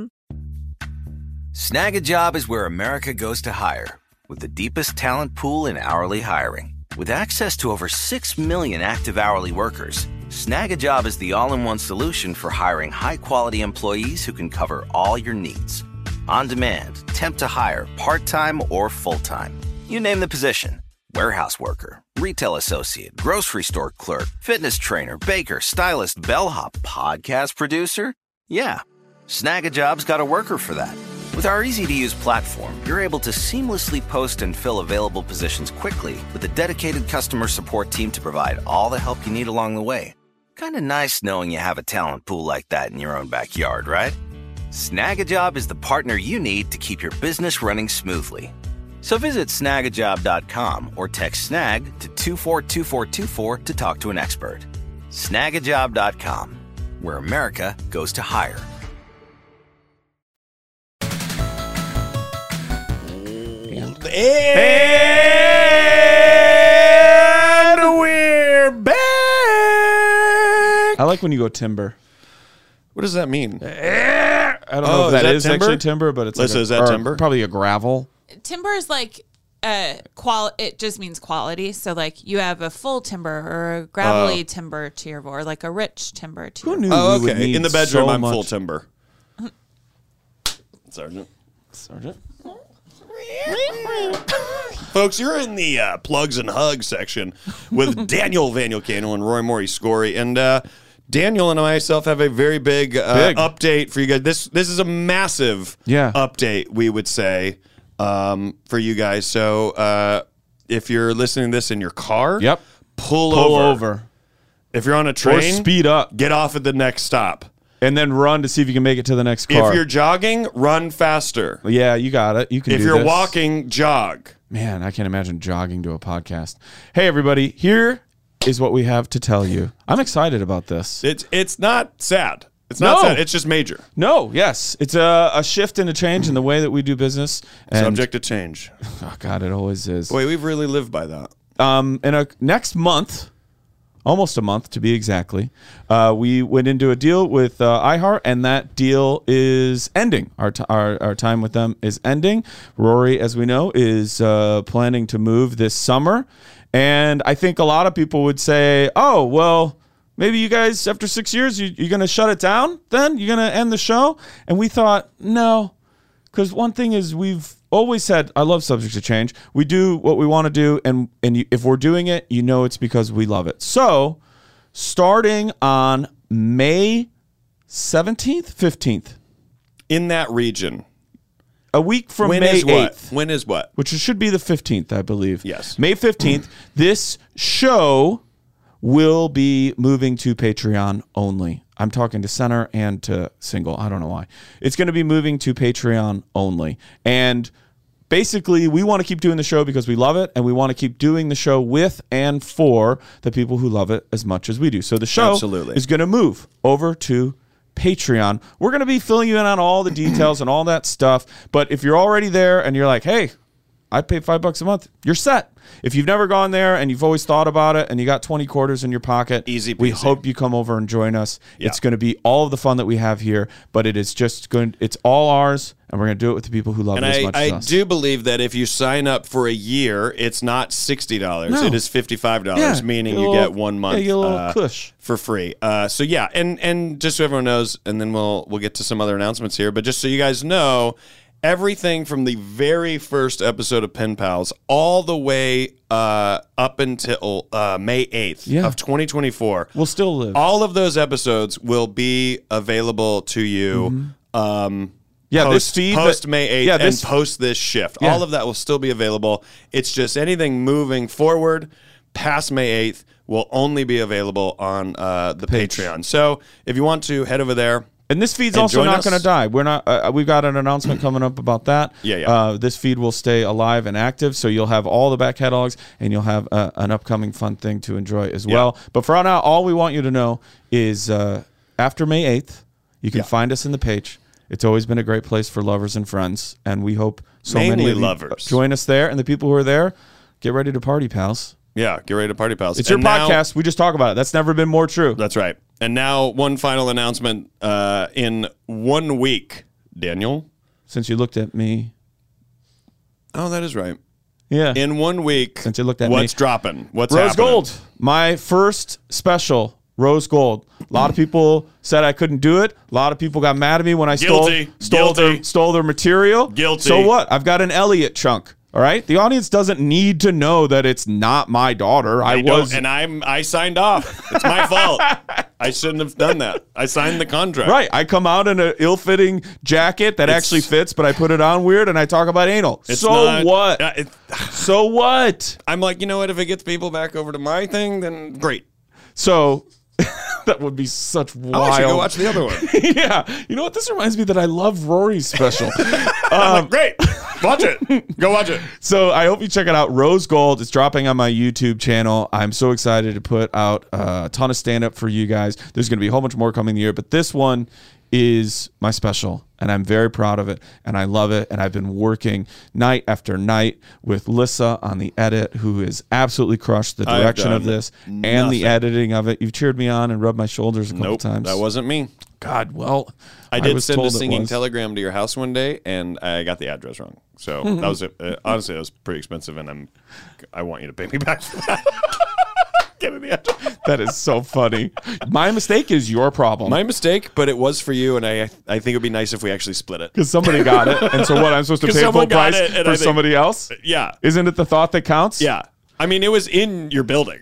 L: Snag a Job is where America goes to hire, with the deepest talent pool in hourly hiring. With access to over 6 million active hourly workers, Snag a Job is the all-in-one solution for hiring high-quality employees who can cover all your needs. On demand, temp to hire, part-time or full-time. You name the position. Warehouse worker, retail associate, grocery store clerk, fitness trainer, baker, stylist, bellhop, podcast producer. Yeah. Snag a Job's got a worker for that. With our easy-to-use platform, you're able to seamlessly post and fill available positions quickly with a dedicated customer support team to provide all the help you need along the way. Kind of nice knowing you have a talent pool like that in your own backyard, right? Snag a Job is the partner you need to keep your business running smoothly. So visit snagajob.com or text SNAG to 242424 to talk to an expert. Snagajob.com, where America goes to hire.
D: And we're back.
E: I like when you go timber.
D: What does that mean?
E: I don't know if that is
D: timber?
E: actually timber, but it's
D: Lissa,
E: like
D: is that timber?
E: Probably a gravel.
F: Timber is like it just means quality. So like you have a full timber or a gravelly timber to your voice, or like a rich timber to your
E: Who knew?
D: Oh,
E: we would
D: okay.
E: need
D: In the bedroom,
E: so
D: I'm
E: much-
D: full timber. Sergeant. Folks, you're in the plugs and hugs section with Daniel Vaniel Candle and Roy Morey Scory. And Daniel and myself have a very big update for you guys. This is a massive update, we would say, for you guys. So if you're listening to this in your car, pull over. If you're on a train,
E: or speed up.
D: Get off at the next stop.
E: And then run to see if you can make it to the next car.
D: If you're jogging, run faster.
E: Yeah, you got it. You can
D: If
E: do
D: you're
E: this.
D: walking, jog.
E: Man, I can't imagine jogging to a podcast. Hey, everybody, here is what we have to tell you. I'm excited about this.
D: It's not sad. It's not sad. It's just major.
E: No, yes. It's a shift and a change in the way that we do business. And,
D: Subject to change.
E: Oh, God, it always is.
D: Boy, we've really lived by that.
E: Next month, almost a month to be exactly. We went into a deal with iHeart, and that deal is ending. Our time with them is ending. Rory, as we know, is planning to move this summer. And I think a lot of people would say, oh, well, maybe you guys, after 6 years, you're going to shut it down then? You're going to end the show? And we thought, no, because one thing is we've always said, I love Subject to Change. We do what we want to do, and if we're doing it, you know it's because we love it. So starting on May 17th, 15th.
D: In that region.
E: A week from May 8th.
D: When is what?
E: Which should be the 15th, I believe.
D: Yes.
E: May 15th. This show will be moving to Patreon only. I'm talking to center and to single. I don't know why. It's going to be moving to Patreon only. And basically, we want to keep doing the show because we love it, and we want to keep doing the show with and for the people who love it as much as we do. So the show is going to move over to Patreon. We're going to be filling you in on all the details and all that stuff. But if you're already there and you're like, hey, I pay $5 a month, you're set. If you've never gone there and you've always thought about it and you got 20 quarters in your pocket,
D: easy peasy.
E: We hope you come over and join us. Yeah. It's going to be all of the fun that we have here, but it is just going. It's all ours, and we're going to do it with the people who love it as much as us.
D: I do believe that if you sign up for a year, it's not $60. No. It is $55, meaning you get 1 month for free. So yeah, and just so everyone knows, and then we'll get to some other announcements here, but just so you guys know, everything from the very first episode of Pen Pals all the way up until May 8th of 2024.
E: We'll still live.
D: All of those episodes will be available to you
E: this feed
D: post May 8th and post this shift. Yeah. All of that will still be available. It's just anything moving forward past May 8th will only be available on the Patreon. So if you want to head over there.
E: And this feed's also not going to die. We're not. We've got an announcement coming up about that. This feed will stay alive and active, so you'll have all the back catalogs, and you'll have an upcoming fun thing to enjoy as well. But for now, all we want you to know is after May 8th, you can find us in the page. It's always been a great place for lovers and friends, and we hope many of you join us there. And the people who are there, get ready to party, pals.
D: Yeah, get ready to party, pals.
E: It's your podcast. We just talk about it. That's never been more true.
D: That's right. And now one final announcement in 1 week, Daniel.
E: Since you looked at me.
D: Oh, that is right.
E: Yeah.
D: In 1 week.
E: Since you looked at me.
D: What's dropping? What's
E: Rose
D: happening?
E: Gold. My first special, Rose Gold. A lot of people said I couldn't do it. A lot of people got mad at me when I stole their material.
D: Guilty.
E: So what? I've got an Elliot chunk. All right, the audience doesn't need to know that it's not my daughter.
D: I signed off. It's my fault. I shouldn't have done that. I signed the contract.
E: Right. I come out in an ill-fitting jacket that actually fits, but I put it on weird, and I talk about anal. What? So what?
D: I'm like, you know what? If it gets people back over to my thing, then great.
E: So that would be such wild.
D: I should go watch the other one.
E: Yeah. You know what? This reminds me that I love Rory's special.
D: Great. Watch it. Go watch it.
E: So I hope you check it out. Rose Gold is dropping on my YouTube channel. I'm so excited to put out a ton of stand-up for you guys. There's going to be a whole bunch more coming the year, but this one is my special, and I'm very proud of it, and I love it, and I've been working night after night with Lissa on the edit, who has absolutely crushed the direction of this and the editing of it. You've cheered me on and rubbed my shoulders a couple times.
D: That wasn't me.
E: God, well,
D: I did send a singing telegram to your house one day, and I got the address wrong. So that was honestly, that was pretty expensive, and I want you to pay me back for that. Get in the address.
E: That is so funny. My mistake is your problem.
D: My mistake, but it was for you, and I think it would be nice if we actually split it.
E: Because somebody got it, and so what, I'm supposed to pay full price for somebody else?
D: Yeah.
E: Isn't it the thought that counts?
D: Yeah. I mean, it was in your building.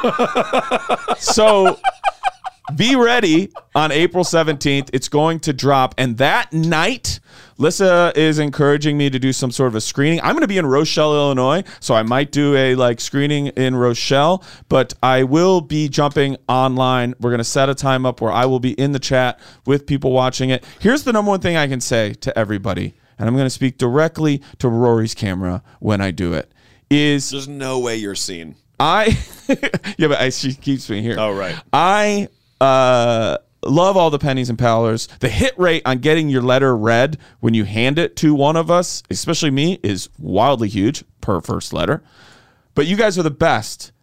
E: So be ready on April 17th. It's going to drop. And that night, Lissa is encouraging me to do some sort of a screening. I'm going to be in Rochelle, Illinois, so I might do a screening in Rochelle, but I will be jumping online. We're going to set a time up where I will be in the chat with people watching it. Here's the number one thing I can say to everybody, and I'm going to speak directly to Rory's camera when I do it, is
D: there's no way you're seen.
E: She keeps me here.
D: Oh, right.
E: I love all the pennies and powders. The hit rate on getting your letter read when you hand it to one of us, especially me, is wildly huge per first letter. But you guys are the best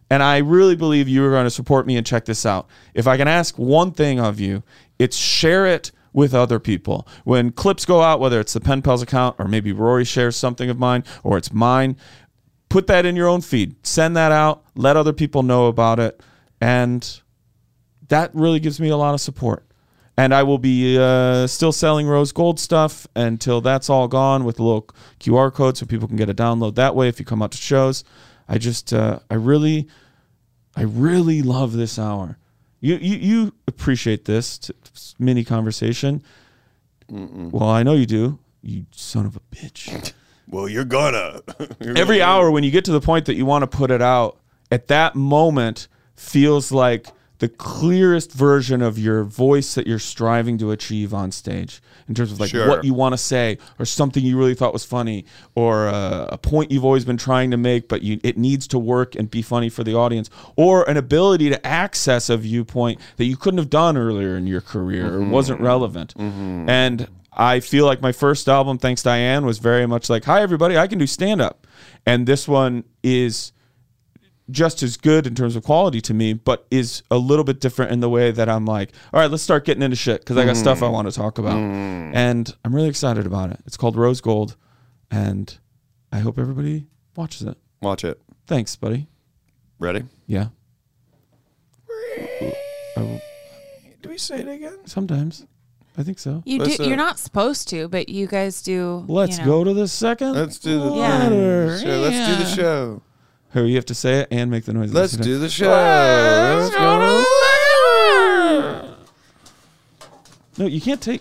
E: And I really believe you are going to support me and check this out. If I can ask one thing of you, it's share it with other people. When clips go out, whether it's the Pen Pals account or maybe Rory shares something of mine or it's mine, put that in your own feed. Send that out. Let other people know about it. And that really gives me a lot of support. And I will be still selling Rose Gold stuff until that's all gone with a little QR code so people can get a download that way if you come out to shows. I just, I really love this hour. You appreciate this mini conversation. Well, I know you do. You son of a bitch.
D: Well, you're gonna.
E: Every hour when you get to the point that you want to put it out, at that moment feels like the clearest version of your voice that you're striving to achieve on stage in terms of like what you want to say or something you really thought was funny or a point you've always been trying to make, but it needs to work and be funny for the audience, or an ability to access a viewpoint that you couldn't have done earlier in your career or wasn't relevant. And I feel like my first album, Thanks Diane, was very much like, hi, everybody, I can do stand-up. And this one is just as good in terms of quality to me, but is a little bit different in the way that I'm like, all right, let's start getting into shit because I got stuff I want to talk about. And I'm really excited about it. It's called Rose Gold, and I hope everybody watches it.
D: Watch it.
E: Thanks, buddy.
D: Ready?
E: Yeah.
D: Do we say it again?
E: Sometimes. I think so.
F: You're not supposed to, but you guys do.
E: Let's go to the second.
D: Let's do the
E: letter.
D: Let's do the show.
E: Here, you have to say it and make the noise.
D: Let's do the show. Let's go.
E: No, you can't take.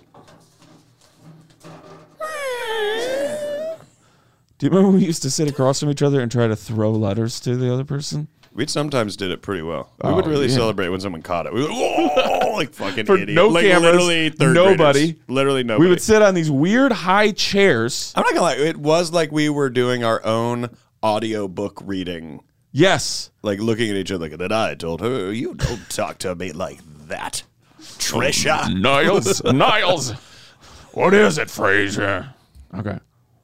E: Do you remember we used to sit across from each other and try to throw letters to the other person?
D: We sometimes did it pretty well. We would really celebrate when someone caught it. We would, like fucking
E: For
D: idiot.
E: no
D: like
E: cameras,
D: literally third
E: nobody.
D: Graders. Literally nobody.
E: We would sit on these weird high chairs.
D: I'm not gonna lie. It was like we were doing our own audio book reading.
E: Yes.
D: Like looking at each other. Like, then I told her, you don't talk to me like that, Trisha.
E: Oh, Niles. What is it, Fraser? Okay.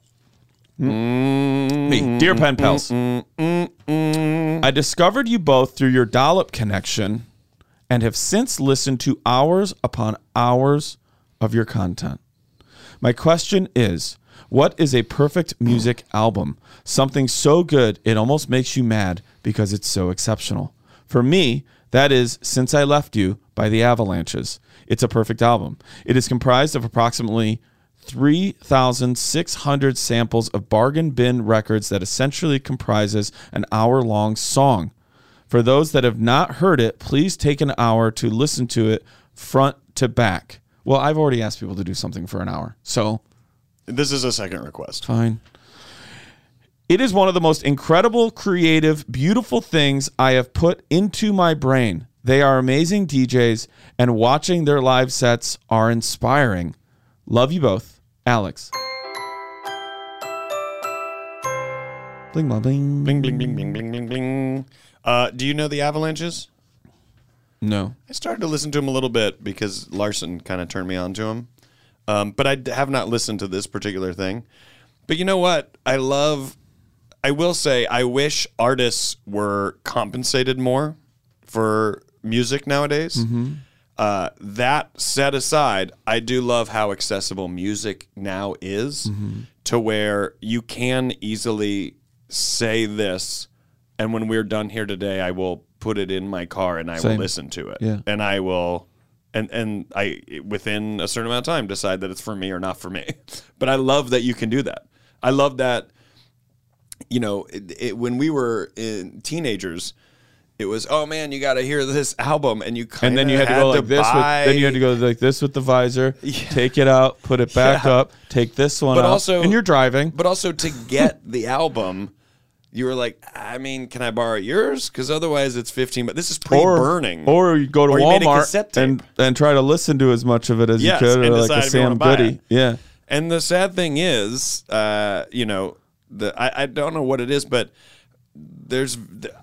E: Me, dear Pen Pals. I discovered you both through your Dollop connection and have since listened to hours upon hours of your content. My question is, what is a perfect music album? Something so good it almost makes you mad because it's so exceptional. For me, that is Since I Left You by the Avalanches. It's a perfect album. It is comprised of approximately 3,600 samples of bargain bin records that essentially comprises an hour-long song. For those that have not heard it, please take an hour to listen to it front to back. Well, I've already asked people to do something for an hour, so...
D: This is a second request.
E: Fine. It is one of the most incredible, creative, beautiful things I have put into my brain. They are amazing DJs, and watching their live sets are inspiring. Love you both. Alex. Bling, bling, bling.
D: Bling, bling, bling, bling, bling, bling, bling. Do you know the Avalanches?
E: No.
D: I started to listen to them a little bit because Larson kind of turned me on to them. But I have not listened to this particular thing. But you know what? I will say, I wish artists were compensated more for music nowadays.
E: Mm-hmm.
D: That set aside, I do love how accessible music now is to where you can easily say this, and when we're done here today, I will put it in my car and I will listen to it.
E: Yeah.
D: And I will, and I, within a certain amount of time, decide that it's for me or not for me. But I love that you can do that. I love that, you know, when we were teenagers, it was, oh man, you got to hear this album, and you kind of
E: then you had to go like this. Then you had to go like this with the visor. Take it out, put it back up. Take this one out. Also, and you're driving.
D: But also to get the album, you were like, I mean, can I borrow yours? Because otherwise, it's $15. But this is pre-burning.
E: Or you go to Walmart and try to listen to as much of it as you could, or like a Sam Goody. Yeah.
D: And the sad thing is, you know, I don't know what it is, but there's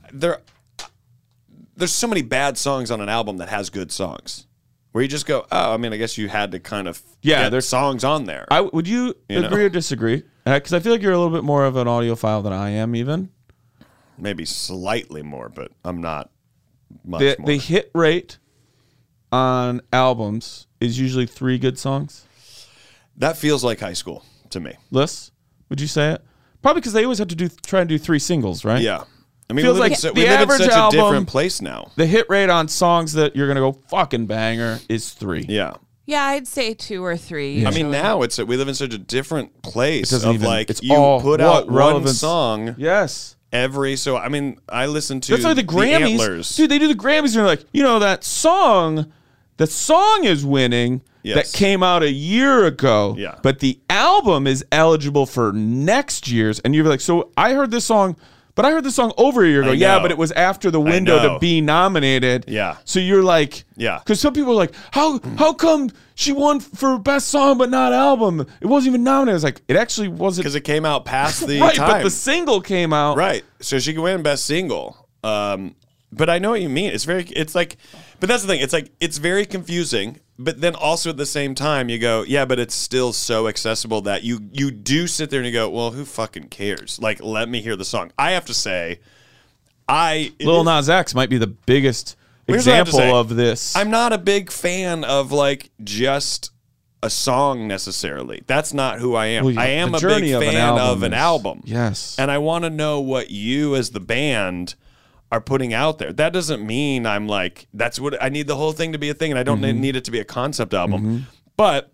D: so many bad songs on an album that has good songs, where you just go, oh, I mean, I guess you had to kind of there's songs on there.
E: Would you agree or disagree? Because I feel like you're a little bit more of an audiophile than I am, even.
D: maybe slightly more, but I'm not much more.
E: The hit rate on albums is usually 3 good songs.
D: That feels like high school to me.
E: Liz, would you say it? Probably because they always have to try and do 3 singles, right?
D: Yeah. I mean,
E: Feels
D: we
E: like
D: live
E: the
D: in
E: average
D: such
E: album,
D: a different place now.
E: The hit rate on songs that you're going to go fucking banger is 3.
D: Yeah.
F: Yeah, I'd say 2 or 3.
E: Yeah.
D: I mean, now we live in such a different place of
E: it's
D: you
E: all
D: put out one
E: relevance.
D: song.
E: Yes.
D: I mean, I listen to
E: That's why the Grammys,
D: Antlers.
E: dude, they do the Grammys and they're like, that song is winning.
D: Yes.
E: That came out a year ago.
D: Yeah.
E: But the album is eligible for next year's. And you're like, so I heard this song over a year ago. Yeah, but it was after the window to be nominated.
D: Yeah.
E: So you're like, because some people are like, how come she won for best song but not album? It wasn't even nominated. It's like, it actually wasn't.
D: Because it came out past the
E: right,
D: time.
E: but the single came out.
D: Right. So she can win best single. But I know what you mean. But that's the thing. It's like, it's very confusing. But then also at the same time, you go, yeah, but it's still so accessible that you do sit there and you go, well, who fucking cares? Like, let me hear the song. I have to say,
E: Lil Nas X might be the biggest example of this.
D: I'm not a big fan of like just a song necessarily. That's not who I am.
E: Well, yeah,
D: I am a big fan of an album.
E: Yes.
D: And I want to know what you as the band are putting out there. That doesn't mean I'm like, that's what I need the whole thing to be a thing, and I don't need it to be a concept album. But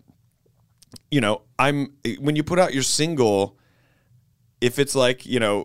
D: when you put out your single, if it's like,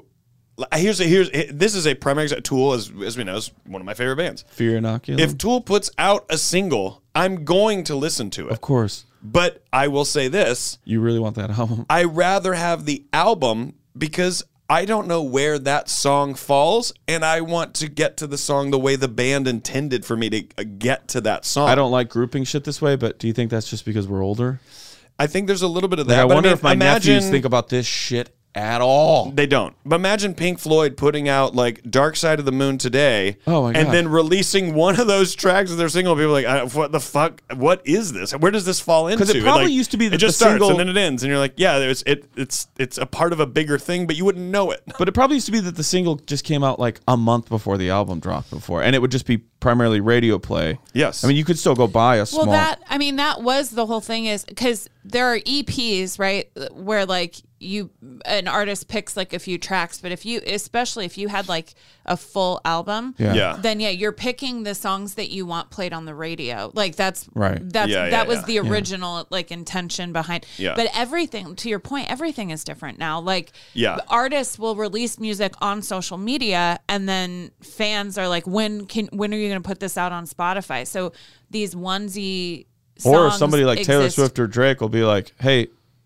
D: this is a primary example. Tool, as we know, is one of my favorite bands.
E: Fear Inoculum.
D: If Tool puts out a single, I'm going to listen to it.
E: Of course.
D: But I will say this.
E: You really want that album?
D: I rather have the album because I don't know where that song falls, and I want to get to the song the way the band intended for me to get to that song.
E: I don't like grouping shit this way, but do you think that's just because we're older?
D: I think there's a little bit of that.
E: I wonder if my nephews think about this shit at all.
D: They don't. But imagine Pink Floyd putting out like Dark Side of the Moon today, and then releasing one of those tracks of their single. People are like, what the fuck? What is this? Where does this fall into?
E: Because it probably used to be that
D: it just
E: the single,
D: starts and then it ends, and you're like, yeah, it's a part of a bigger thing, but you wouldn't know it.
E: But it probably used to be that the single just came out like a month before the album dropped before, and it would just be primarily radio play.
D: Yes.
E: I mean, you could still go buy a small.
F: Well, that was the whole thing, is because there are EPs, right, where like an artist picks like a few tracks, but especially if you had like a full album, then you're picking the songs that you want played on the radio. Like that's
E: right.
F: That was the original like intention behind.
D: Yeah.
F: But everything, to your point, everything is different now. Like artists will release music on social media, and then fans are like, when are you going to put this out on Spotify? So these onesie songs,
E: or somebody like Taylor
F: exist.
E: Swift or Drake will be like, hey,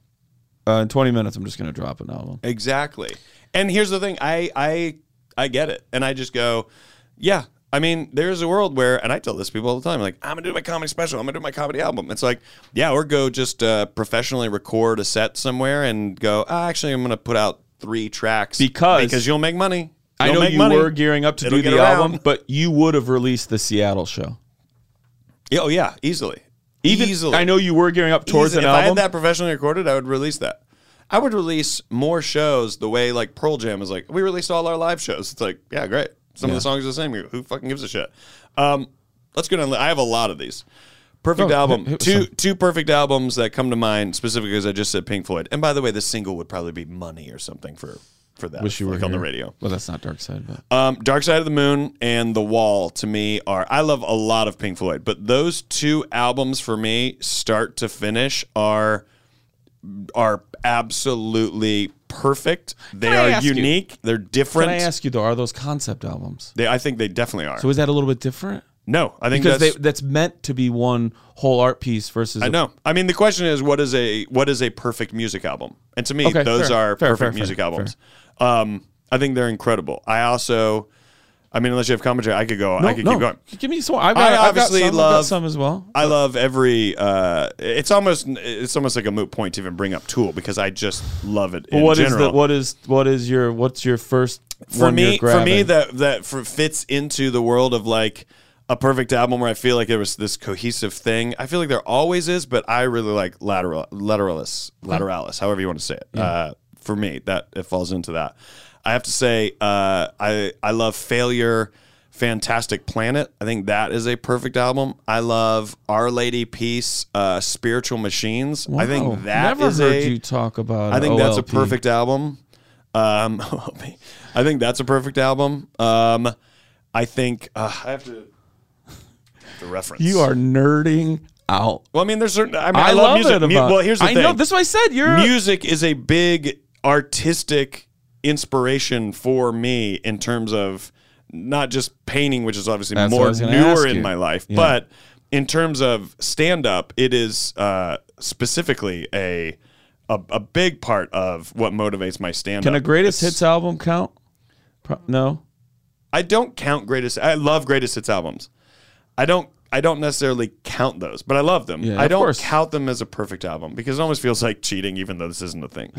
E: in 20 minutes, I'm just going to drop an album.
D: Exactly. And here's the thing. I get it. And I just go, yeah. I mean, there's a world where, and I tell this to people all the time, like, I'm going to do my comedy special. I'm going to do my comedy album. It's like, yeah, or go just professionally record a set somewhere and go, actually, I'm going to put out 3 tracks. Because you'll make money.
E: I know you were gearing up to do the album, but you would have released the Seattle show.
D: Oh, yeah, easily.
E: Easily. I know you were gearing up towards an album.
D: If I had that professionally recorded, I would release that. I would release more shows the way like Pearl Jam is like, we released all our live shows. It's like, yeah, great. Some of the songs are the same. Who fucking gives a shit? Let's go down. I have a lot of these. Perfect album. Two perfect albums that come to mind specifically because I just said Pink Floyd. And by the way, the single would probably be Money or something for that.
E: Wish you were
D: on the radio.
E: Well, that's not Dark Side. But.
D: Dark Side of the Moon and The Wall to me I love a lot of Pink Floyd, but those 2 albums for me, start to finish, are absolutely perfect. They are unique. They're different.
E: Can I ask you though, are those concept albums?
D: I think they definitely are.
E: So is that a little bit different?
D: No, I think
E: because that's meant to be one whole art piece versus.
D: I know. I mean, the question is, what is a perfect music album? And to me, those are perfect music albums. I think they're incredible. unless you have commentary, I could keep going.
E: Give me some. I've got some as well.
D: I love every. It's almost like a moot point to even bring up Tool because I just love it.
E: What's your first
D: for me? For me, that fits into the world of like a perfect album where I feel like there was this cohesive thing. I feel like there always is, but I really like Lateralis, however you want to say it. For me, that it falls into that. I have to say, I love Failure, Fantastic Planet. I think that is a perfect album. I love Our Lady Peace, Spiritual Machines.
E: Wow.
D: I think that
E: Never
D: is
E: heard you talk about.
D: I think
E: OLP.
D: that's a perfect album. I think that's a perfect album. I think I have to the reference.
E: You are nerding out.
D: Well, I mean, there's certain. I mean, I love music. Well, here's the thing.
E: I know. That's what I said.
D: Music is a big artistic inspiration for me in terms of not just painting, which is obviously more newer in my life, but in terms of stand-up, it is specifically a big part of what motivates my stand-up.
E: Can a greatest hits album count? No.
D: I don't count greatest. I love greatest hits albums. I don't necessarily count those, but I love them.
E: Yeah,
D: I don't count them as a perfect album because it almost feels like cheating, even though this isn't a thing.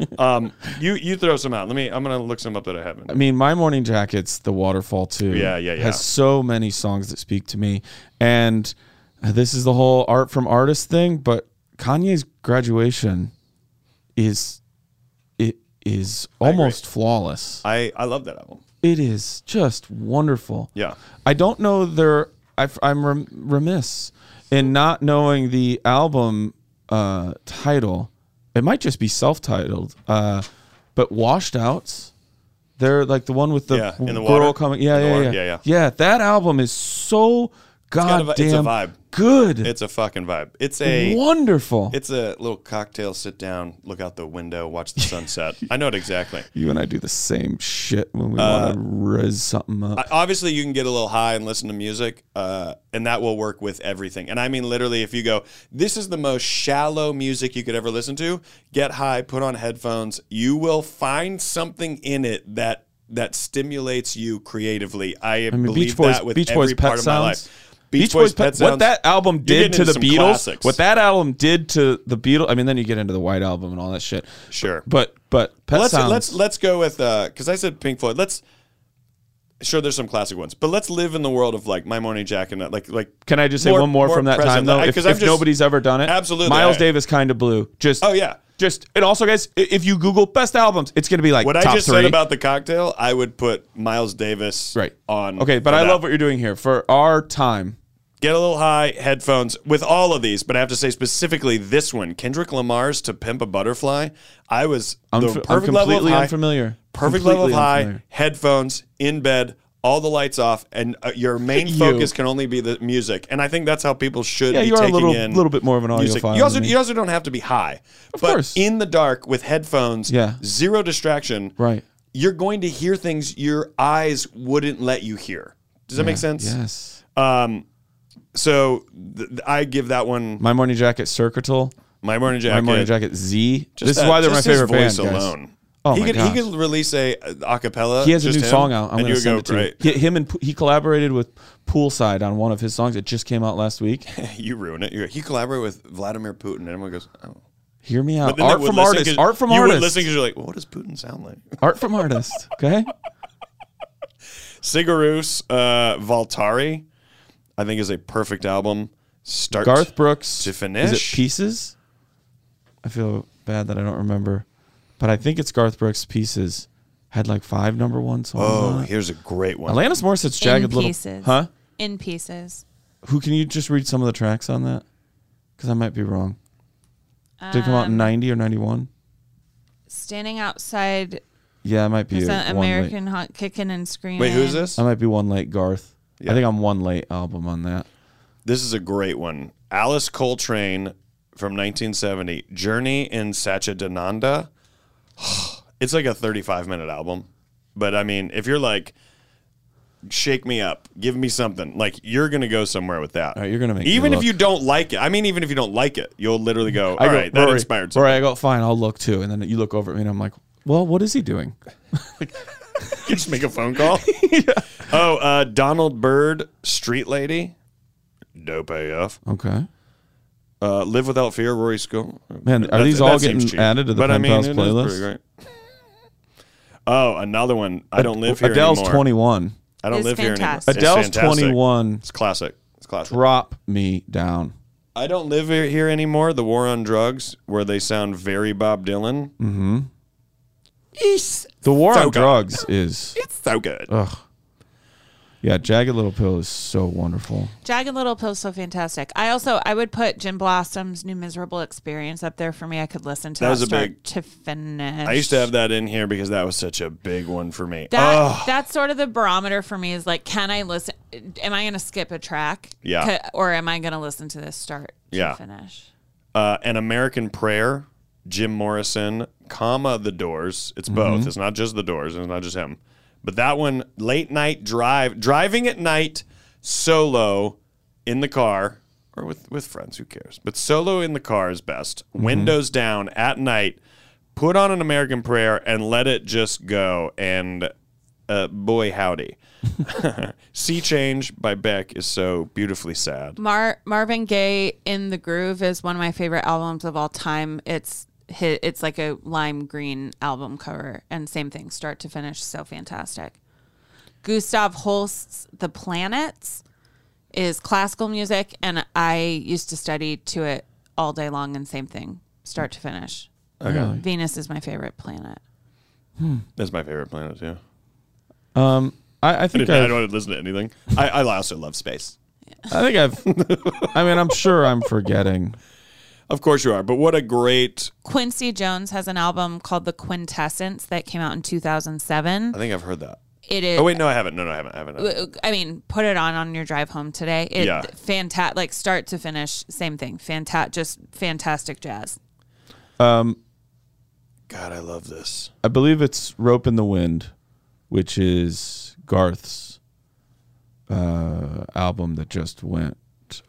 D: You throw some out. I'm gonna look some up that I haven't.
E: I mean, My Morning Jacket's The Waterfall too.
D: Yeah.
E: Has so many songs that speak to me, and this is the whole art from artist thing. But Kanye's Graduation is almost flawless.
D: I love that album.
E: It is just wonderful.
D: Yeah.
E: I don't know I'm remiss in not knowing the album title. It might just be self-titled. But Washed Outs, they're like the one with the
D: in the
E: girl
D: water.
E: coming. Yeah. That album is so goddamn
D: it's a vibe.
E: Good.
D: It's a fucking vibe. It's a
E: wonderful.
D: It's a little cocktail, sit down, look out the window, watch the sunset. I know it exactly.
E: You and I do the same shit when we want to rizz something up.
D: Obviously, you can get a little high and listen to music, and that will work with everything. And I mean, literally, if you go, this is the most shallow music you could ever listen to, get high, put on headphones, you will find something in it that stimulates you creatively. I believe that with every part of my life.
E: Beach Boys
D: Pet Sounds.
E: What that album did to the Beatles.
D: Classics.
E: What that album did to the Beatles. I mean, then you get into the White Album and all that shit.
D: Sure.
E: But Pet Sounds.
D: Let's go with because I said Pink Floyd. Sure, there's some classic ones, but let's live in the world of like My Morning Jacket. Like,
E: can I just say one more from that time though? If nobody's ever done it,
D: absolutely.
E: Miles Davis, Kind of Blue. And also, guys, if you Google best albums, it's going to be like
D: what
E: top
D: I just
E: 3.
D: said about the cocktail. I would put Miles Davis on.
E: Okay, but I love what you're doing here for our time.
D: Get a little high, headphones with all of these, but I have to say specifically this one, Kendrick Lamar's "To Pimp a Butterfly." I'm
E: completely unfamiliar.
D: Perfect level of high, headphones in bed, all the lights off, and your main focus can only be the music. And I think that's how people should be taking in.
E: A little bit more of an audiophile.
D: You also don't have to be high,
E: of course.
D: In the dark with headphones, zero distraction.
E: Right.
D: You're going to hear things your eyes wouldn't let you hear. Does that make sense?
E: Yes.
D: So I give that one.
E: My Morning Jacket, Circuital.
D: My Morning Jacket.
E: My Morning Jacket, Z. This is why they're my favorite band, guys.
D: Alone.
E: Oh
D: he
E: my
D: could
E: gosh.
D: He could release a acapella.
E: He has a new song out. I'm going to send it to
D: great.
E: you. Him and he collaborated with Poolside on one of his songs. It just came out last week.
D: You ruin it. He collaborated with Vladimir Putin, and everyone goes, "Oh."
E: Hear me out. Art from artists. Art from artists.
D: You would listen because you're like, well, what does Putin sound like?
E: Art from artists. Okay.
D: Sigaroos, Valtari, I think is a perfect album.
E: Garth Brooks
D: to finish.
E: Is it Pieces? I feel bad that I don't remember, but I think it's Garth Brooks. Pieces had like 5 number 1 songs.
D: Oh, here's a great one.
E: Alanis Morissette's Jagged Little.
F: Pieces.
E: Huh?
F: In Pieces.
E: Who can you just read some of the tracks on that? Because I might be wrong. Did it come out in 90 or 91?
F: Standing Outside.
E: Yeah, it might be
F: American Hot Kickin' and Screaming.
D: Wait, who's this?
E: I might be one late Garth. Yeah. I think I'm one late album on that.
D: This is a great one. Alice Coltrane from 1970. Journey in Satchidananda. It's like a 35-minute album. But, I mean, if you're like, shake me up, give me something, like, you're going to go somewhere with that.
E: All right, you're going to make
D: even
E: me
D: if
E: look.
D: you don't like it. I mean, even if you don't like it, you'll literally go, all right, that inspired something.
E: Or I go, fine, I'll look too. And then you look over at me and I'm like, well, what is he doing?
D: You just make a phone call? Yeah. Oh, Donald Byrd, Street Lady. Dope AF.
E: Okay.
D: Live Without Fear, Rory Scovel.
E: Man, are these all getting added to the Pen Pals playlist?
D: Oh, another one. I don't live here
E: Adele's
D: anymore.
E: 21.
D: I don't live
F: fantastic.
D: here anymore.
E: Adele's 21.
D: It's classic. It's classic.
E: Drop me down.
D: I don't live here anymore. The War on Drugs, where they sound very Bob Dylan.
E: Mm-hmm. The War
D: so
E: on
D: good.
E: Drugs is...
D: It's so good.
E: Ugh. Yeah, Jagged Little Pill is so wonderful.
F: Jagged Little Pill is so fantastic. I would put Jim Blossom's New Miserable Experience up there for me. I could listen to that
D: was a
F: start
D: big
F: to finish.
D: I used to have that in here because that was such a big one for me.
F: That's sort of the barometer for me is like, can I listen? Am I going to skip a track?
D: Yeah.
F: Or am I going to listen to this start to finish?
D: An American Prayer, Jim Morrison, The Doors. It's both. It's not just The Doors. It's not just him. But that one, late night driving at night, solo in the car, or with friends, who cares? But solo in the car is best. Windows down at night, put on an American Prayer and let it just go. And boy, howdy. Sea Change by Beck is so beautifully sad.
F: Marvin Gaye, In the Groove is one of my favorite albums of all time. It's like a lime green album cover, and same thing, start to finish, so fantastic. Gustav Holst's The Planets is classical music, and I used to study to it all day long, and same thing, start to finish.
D: Okay.
F: Venus is my favorite planet.
D: That's my favorite planet too.
E: I think
D: I don't listen to anything. I also love space.
E: I think I'm sure I'm forgetting.
D: Of course you are, but what a great...
F: Quincy Jones has an album called The Quintessence that came out in 2007.
D: I think I've heard that.
F: It is...
D: Oh, wait, no, I haven't. No, I haven't.
F: I mean, put it on your drive home today. Fantastic, like start to finish, same thing. Just fantastic jazz.
D: God, I love this.
E: I believe it's Rope in the Wind, which is Garth's album that just went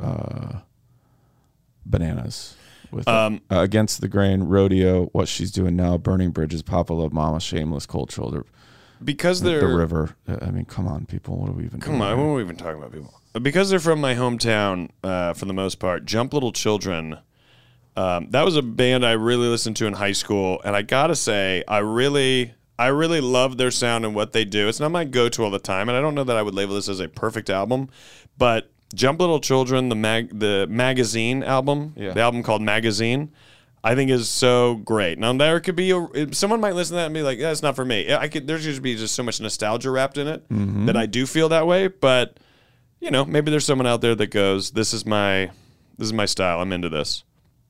E: bananas. With Against the Grain, Rodeo, What She's Doing Now, Burning Bridges, Papa Love Mama, Shameless, Cold Shoulder.
D: Because they're...
E: The River. I mean, come on, people. What are we even doing?
D: Come on, what are we even talking about, people? Because they're from my hometown, for the most part, Jump Little Children, that was a band I really listened to in high school, and I gotta say, I really love their sound and what they do. It's not my go-to all the time, and I don't know that I would label this as a perfect album, but... Jump Little Children, the magazine album, the album called Magazine, I think is so great. Now there could be someone might listen to that and be like, "Yeah, it's not for me." There's just be so much nostalgia wrapped in it that I do feel that way. But maybe there's someone out there that goes, "This is my style. I'm into this."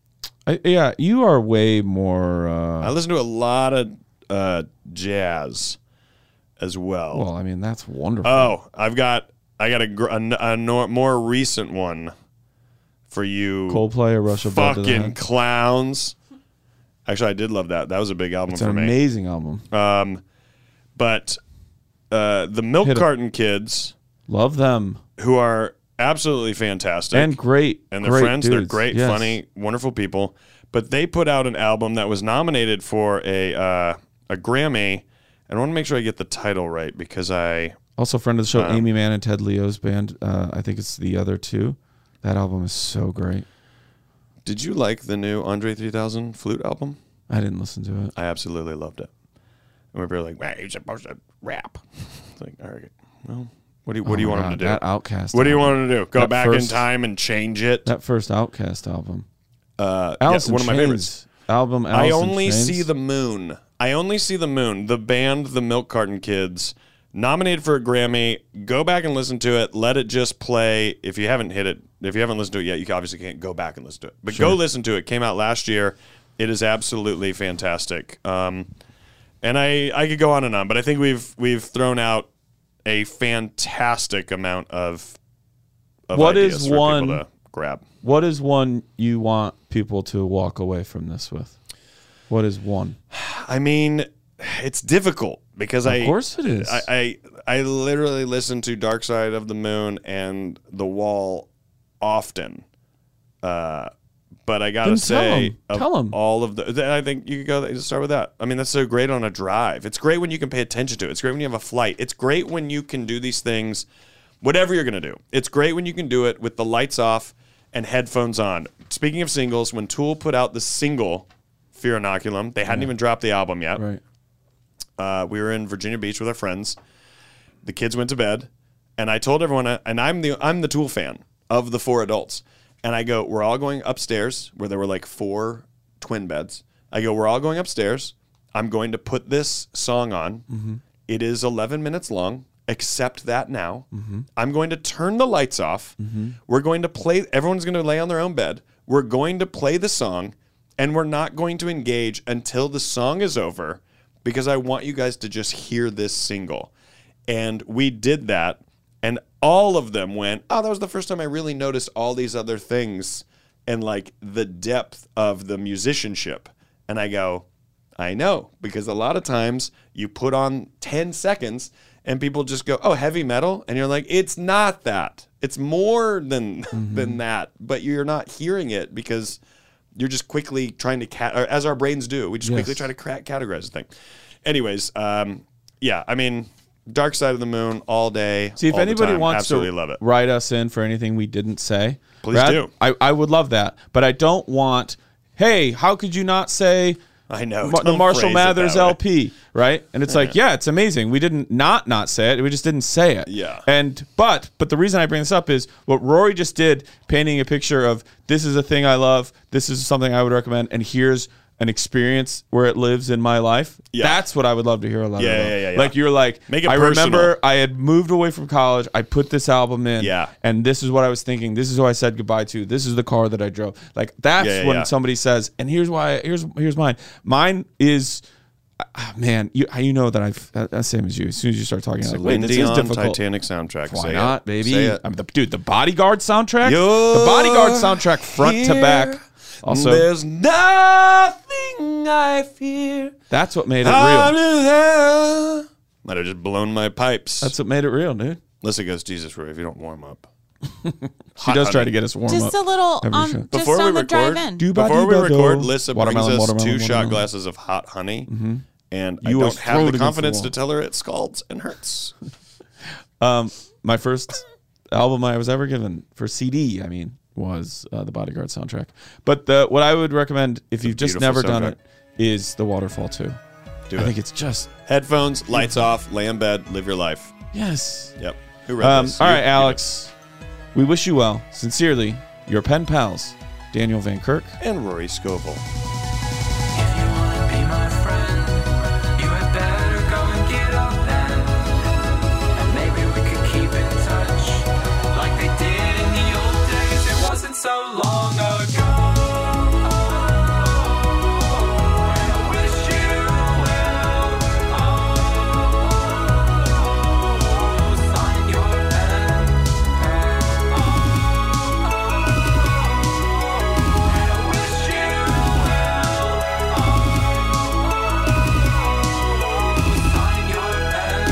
E: You are way more.
D: I listen to a lot of jazz as well.
E: Well, I mean that's wonderful.
D: Oh, I got a more recent one for you.
E: Coldplay or Rush of Blood to the
D: fucking
E: Head?
D: clowns. Actually, I did love that. That was a big album
E: It's
D: for me.
E: an amazing album.
D: But the Milk Carton Kids,
E: love them,
D: who are absolutely fantastic
E: and great,
D: and their
E: great
D: friends.
E: dudes.
D: They're great,
E: Yes.
D: funny, wonderful people. But they put out an album that was nominated for a Grammy. And I want to make sure I get the title right because
E: Also, friend of the show, Amy Mann and Ted Leo's band. I think it's The Other Two. That album is so great.
D: Did you like the new Andre 3000 flute album?
E: I didn't listen to it.
D: I absolutely loved it. And we were like, "Man, you're supposed to rap." It's like, all right, well, what do you want him to do?
E: That Outkast.
D: What do you want him to do? Go
E: That
D: back in
E: first-
D: time and change it?
E: That first Outkast album.
D: Alice in
E: one of my
D: Chains
E: favorites. Album.
D: I
E: Alice in
D: only
E: Chains.
D: see the moon. I only see the moon. The band, the Milk Carton Kids, nominated for a Grammy. Go back and listen to it. Let it just play. If you haven't listened to it yet, you obviously can't go back and listen to it. But go listen to it. It came out last year. It is absolutely fantastic. And I could go on and on, but I think we've thrown out a fantastic amount of
E: What
D: ideas
E: is
D: for
E: one
D: people to grab.
E: What is one you want people to walk away from this with? What is one?
D: I mean, it's difficult because
E: Of course it is.
D: I literally listen to Dark Side of the Moon and The Wall often. But I gotta say,
E: tell 'em.
D: all of the, I think you could go start with that. I mean, that's so great on a drive. It's great when you can pay attention to it. It's great when you have a flight. It's great when you can do these things, whatever you're gonna do. It's great when you can do it with the lights off and headphones on. Speaking of singles, when Tool put out the single Fear Inoculum, they hadn't even dropped the album yet.
E: Right.
D: We were in Virginia Beach with our friends. The kids went to bed, and I told everyone, and I'm the Tool fan of the four adults. And I go, we're all going upstairs, where there were like 4 twin beds. I go, we're all going upstairs, I'm going to put this song on.
E: Mm-hmm.
D: It is 11 minutes long. Accept that now. Mm-hmm. I'm going to turn the lights off. Mm-hmm. We're going to play. Everyone's going to lay on their own bed. We're going to play the song, and we're not going to engage until the song is over because I want you guys to just hear this single. And we did that, and all of them went, oh, that was the first time I really noticed all these other things and like the depth of the musicianship. And I go, I know, because a lot of times you put on 10 seconds and people just go, oh, heavy metal. And you're like, it's not that. It's more than that. But you're not hearing it because you're just quickly trying to, or as our brains do, we just quickly try to categorize the thing. Anyways, yeah, I mean, Dark Side of the Moon all day.
E: See, if
D: all
E: anybody wants
D: absolutely
E: to
D: love it.
E: write us in for anything we didn't say,
D: please do.
E: I would love that. But I don't want, hey, how could you not say...
D: I know.
E: The Marshall Mathers LP, right? And it's like, yeah, it's amazing. We didn't not say it. We just didn't say it.
D: Yeah.
E: And but the reason I bring this up is what Rory just did, painting a picture of this is a thing I love. This is something I would recommend. And here's an experience where it lives in my life. Yeah. That's what I would love to hear a lot about.
D: Yeah.
E: Like you're like,
D: make it
E: I
D: personal.
E: remember I had moved away from college. I put this album in.
D: Yeah.
E: And this is what I was thinking. This is who I said goodbye to. This is the car that I drove. Like that's when somebody says, and here's why, here's mine. Mine is, man, you know that I've, same as you. As soon as you start talking about
D: Celine
E: this is difficult.
D: Titanic soundtrack.
E: Why
D: Say
E: not,
D: it.
E: baby?
D: Say it.
E: Dude, the Bodyguard soundtrack? The Bodyguard soundtrack front to back. Also,
D: there's nothing I fear.
E: That's what made it real.
D: Might have just blown my pipes.
E: That's what made it real, dude.
D: Listen goes, Jesus, Roy, if you don't warm up.
E: She does try to get us warm up.
F: Just a little
D: before we record. Before we record, Lissa brings us 2 shot glasses of hot honey, and I don't have the confidence to tell her it scalds and hurts.
E: My first album I was ever given for CD, was the Bodyguard soundtrack. But what I would recommend, if you've just never done it, is The Waterfall 2. I think it's just...
D: Headphones, lights off, lay in bed, live your life.
E: Yes.
D: Yep. Who read this?
E: All right, Alex. We wish you well. Sincerely, your pen pals, Daniel Van Kirk
D: and Rory Scovel.
M: So long ago, and I wish you well. Sign your pen. And I wish you well. Sign your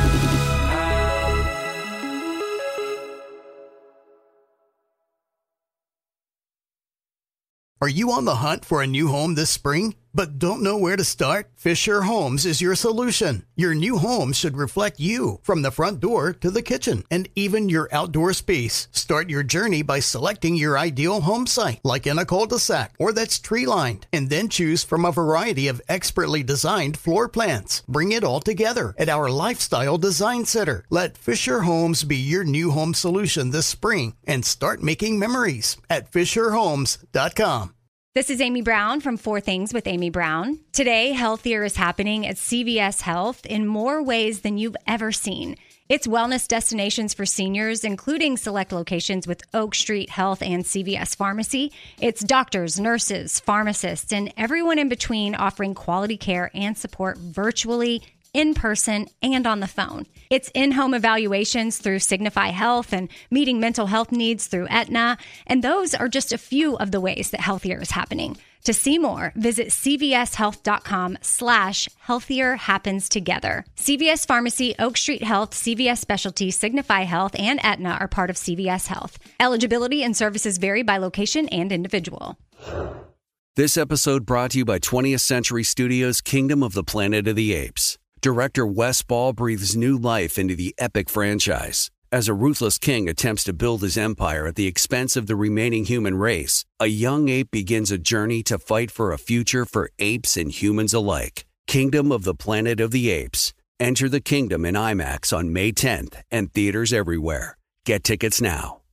B: Are you on the hunt for a new home this spring, but don't know where to start? Fisher Homes is your solution. Your new home should reflect you, from the front door to the kitchen, and even your outdoor space. Start your journey by selecting your ideal home site, like in a cul-de-sac or that's tree-lined, and then choose from a variety of expertly designed floor plans. Bring it all together at our Lifestyle Design Center. Let Fisher Homes be your new home solution this spring and start making memories at FisherHomes.com.
N: This is Amy Brown from 4 Things with Amy Brown. Today, healthier is happening at CVS Health in more ways than you've ever seen. It's wellness destinations for seniors, including select locations with Oak Street Health and CVS Pharmacy. It's doctors, nurses, pharmacists, and everyone in between offering quality care and support virtually, in person, and on the phone. It's in-home evaluations through Signify Health and meeting mental health needs through Aetna. And those are just a few of the ways that healthier is happening. To see more, visit cvshealth.com/healthier happens together. CVS Pharmacy, Oak Street Health, CVS Specialty, Signify Health, and Aetna are part of CVS Health. Eligibility and services vary by location and individual.
O: This episode brought to you by 20th Century Studios' Kingdom of the Planet of the Apes. Director Wes Ball breathes new life into the epic franchise. As a ruthless king attempts to build his empire at the expense of the remaining human race, a young ape begins a journey to fight for a future for apes and humans alike. Kingdom of the Planet of the Apes. Enter the kingdom in IMAX on May 10th and theaters everywhere. Get tickets now.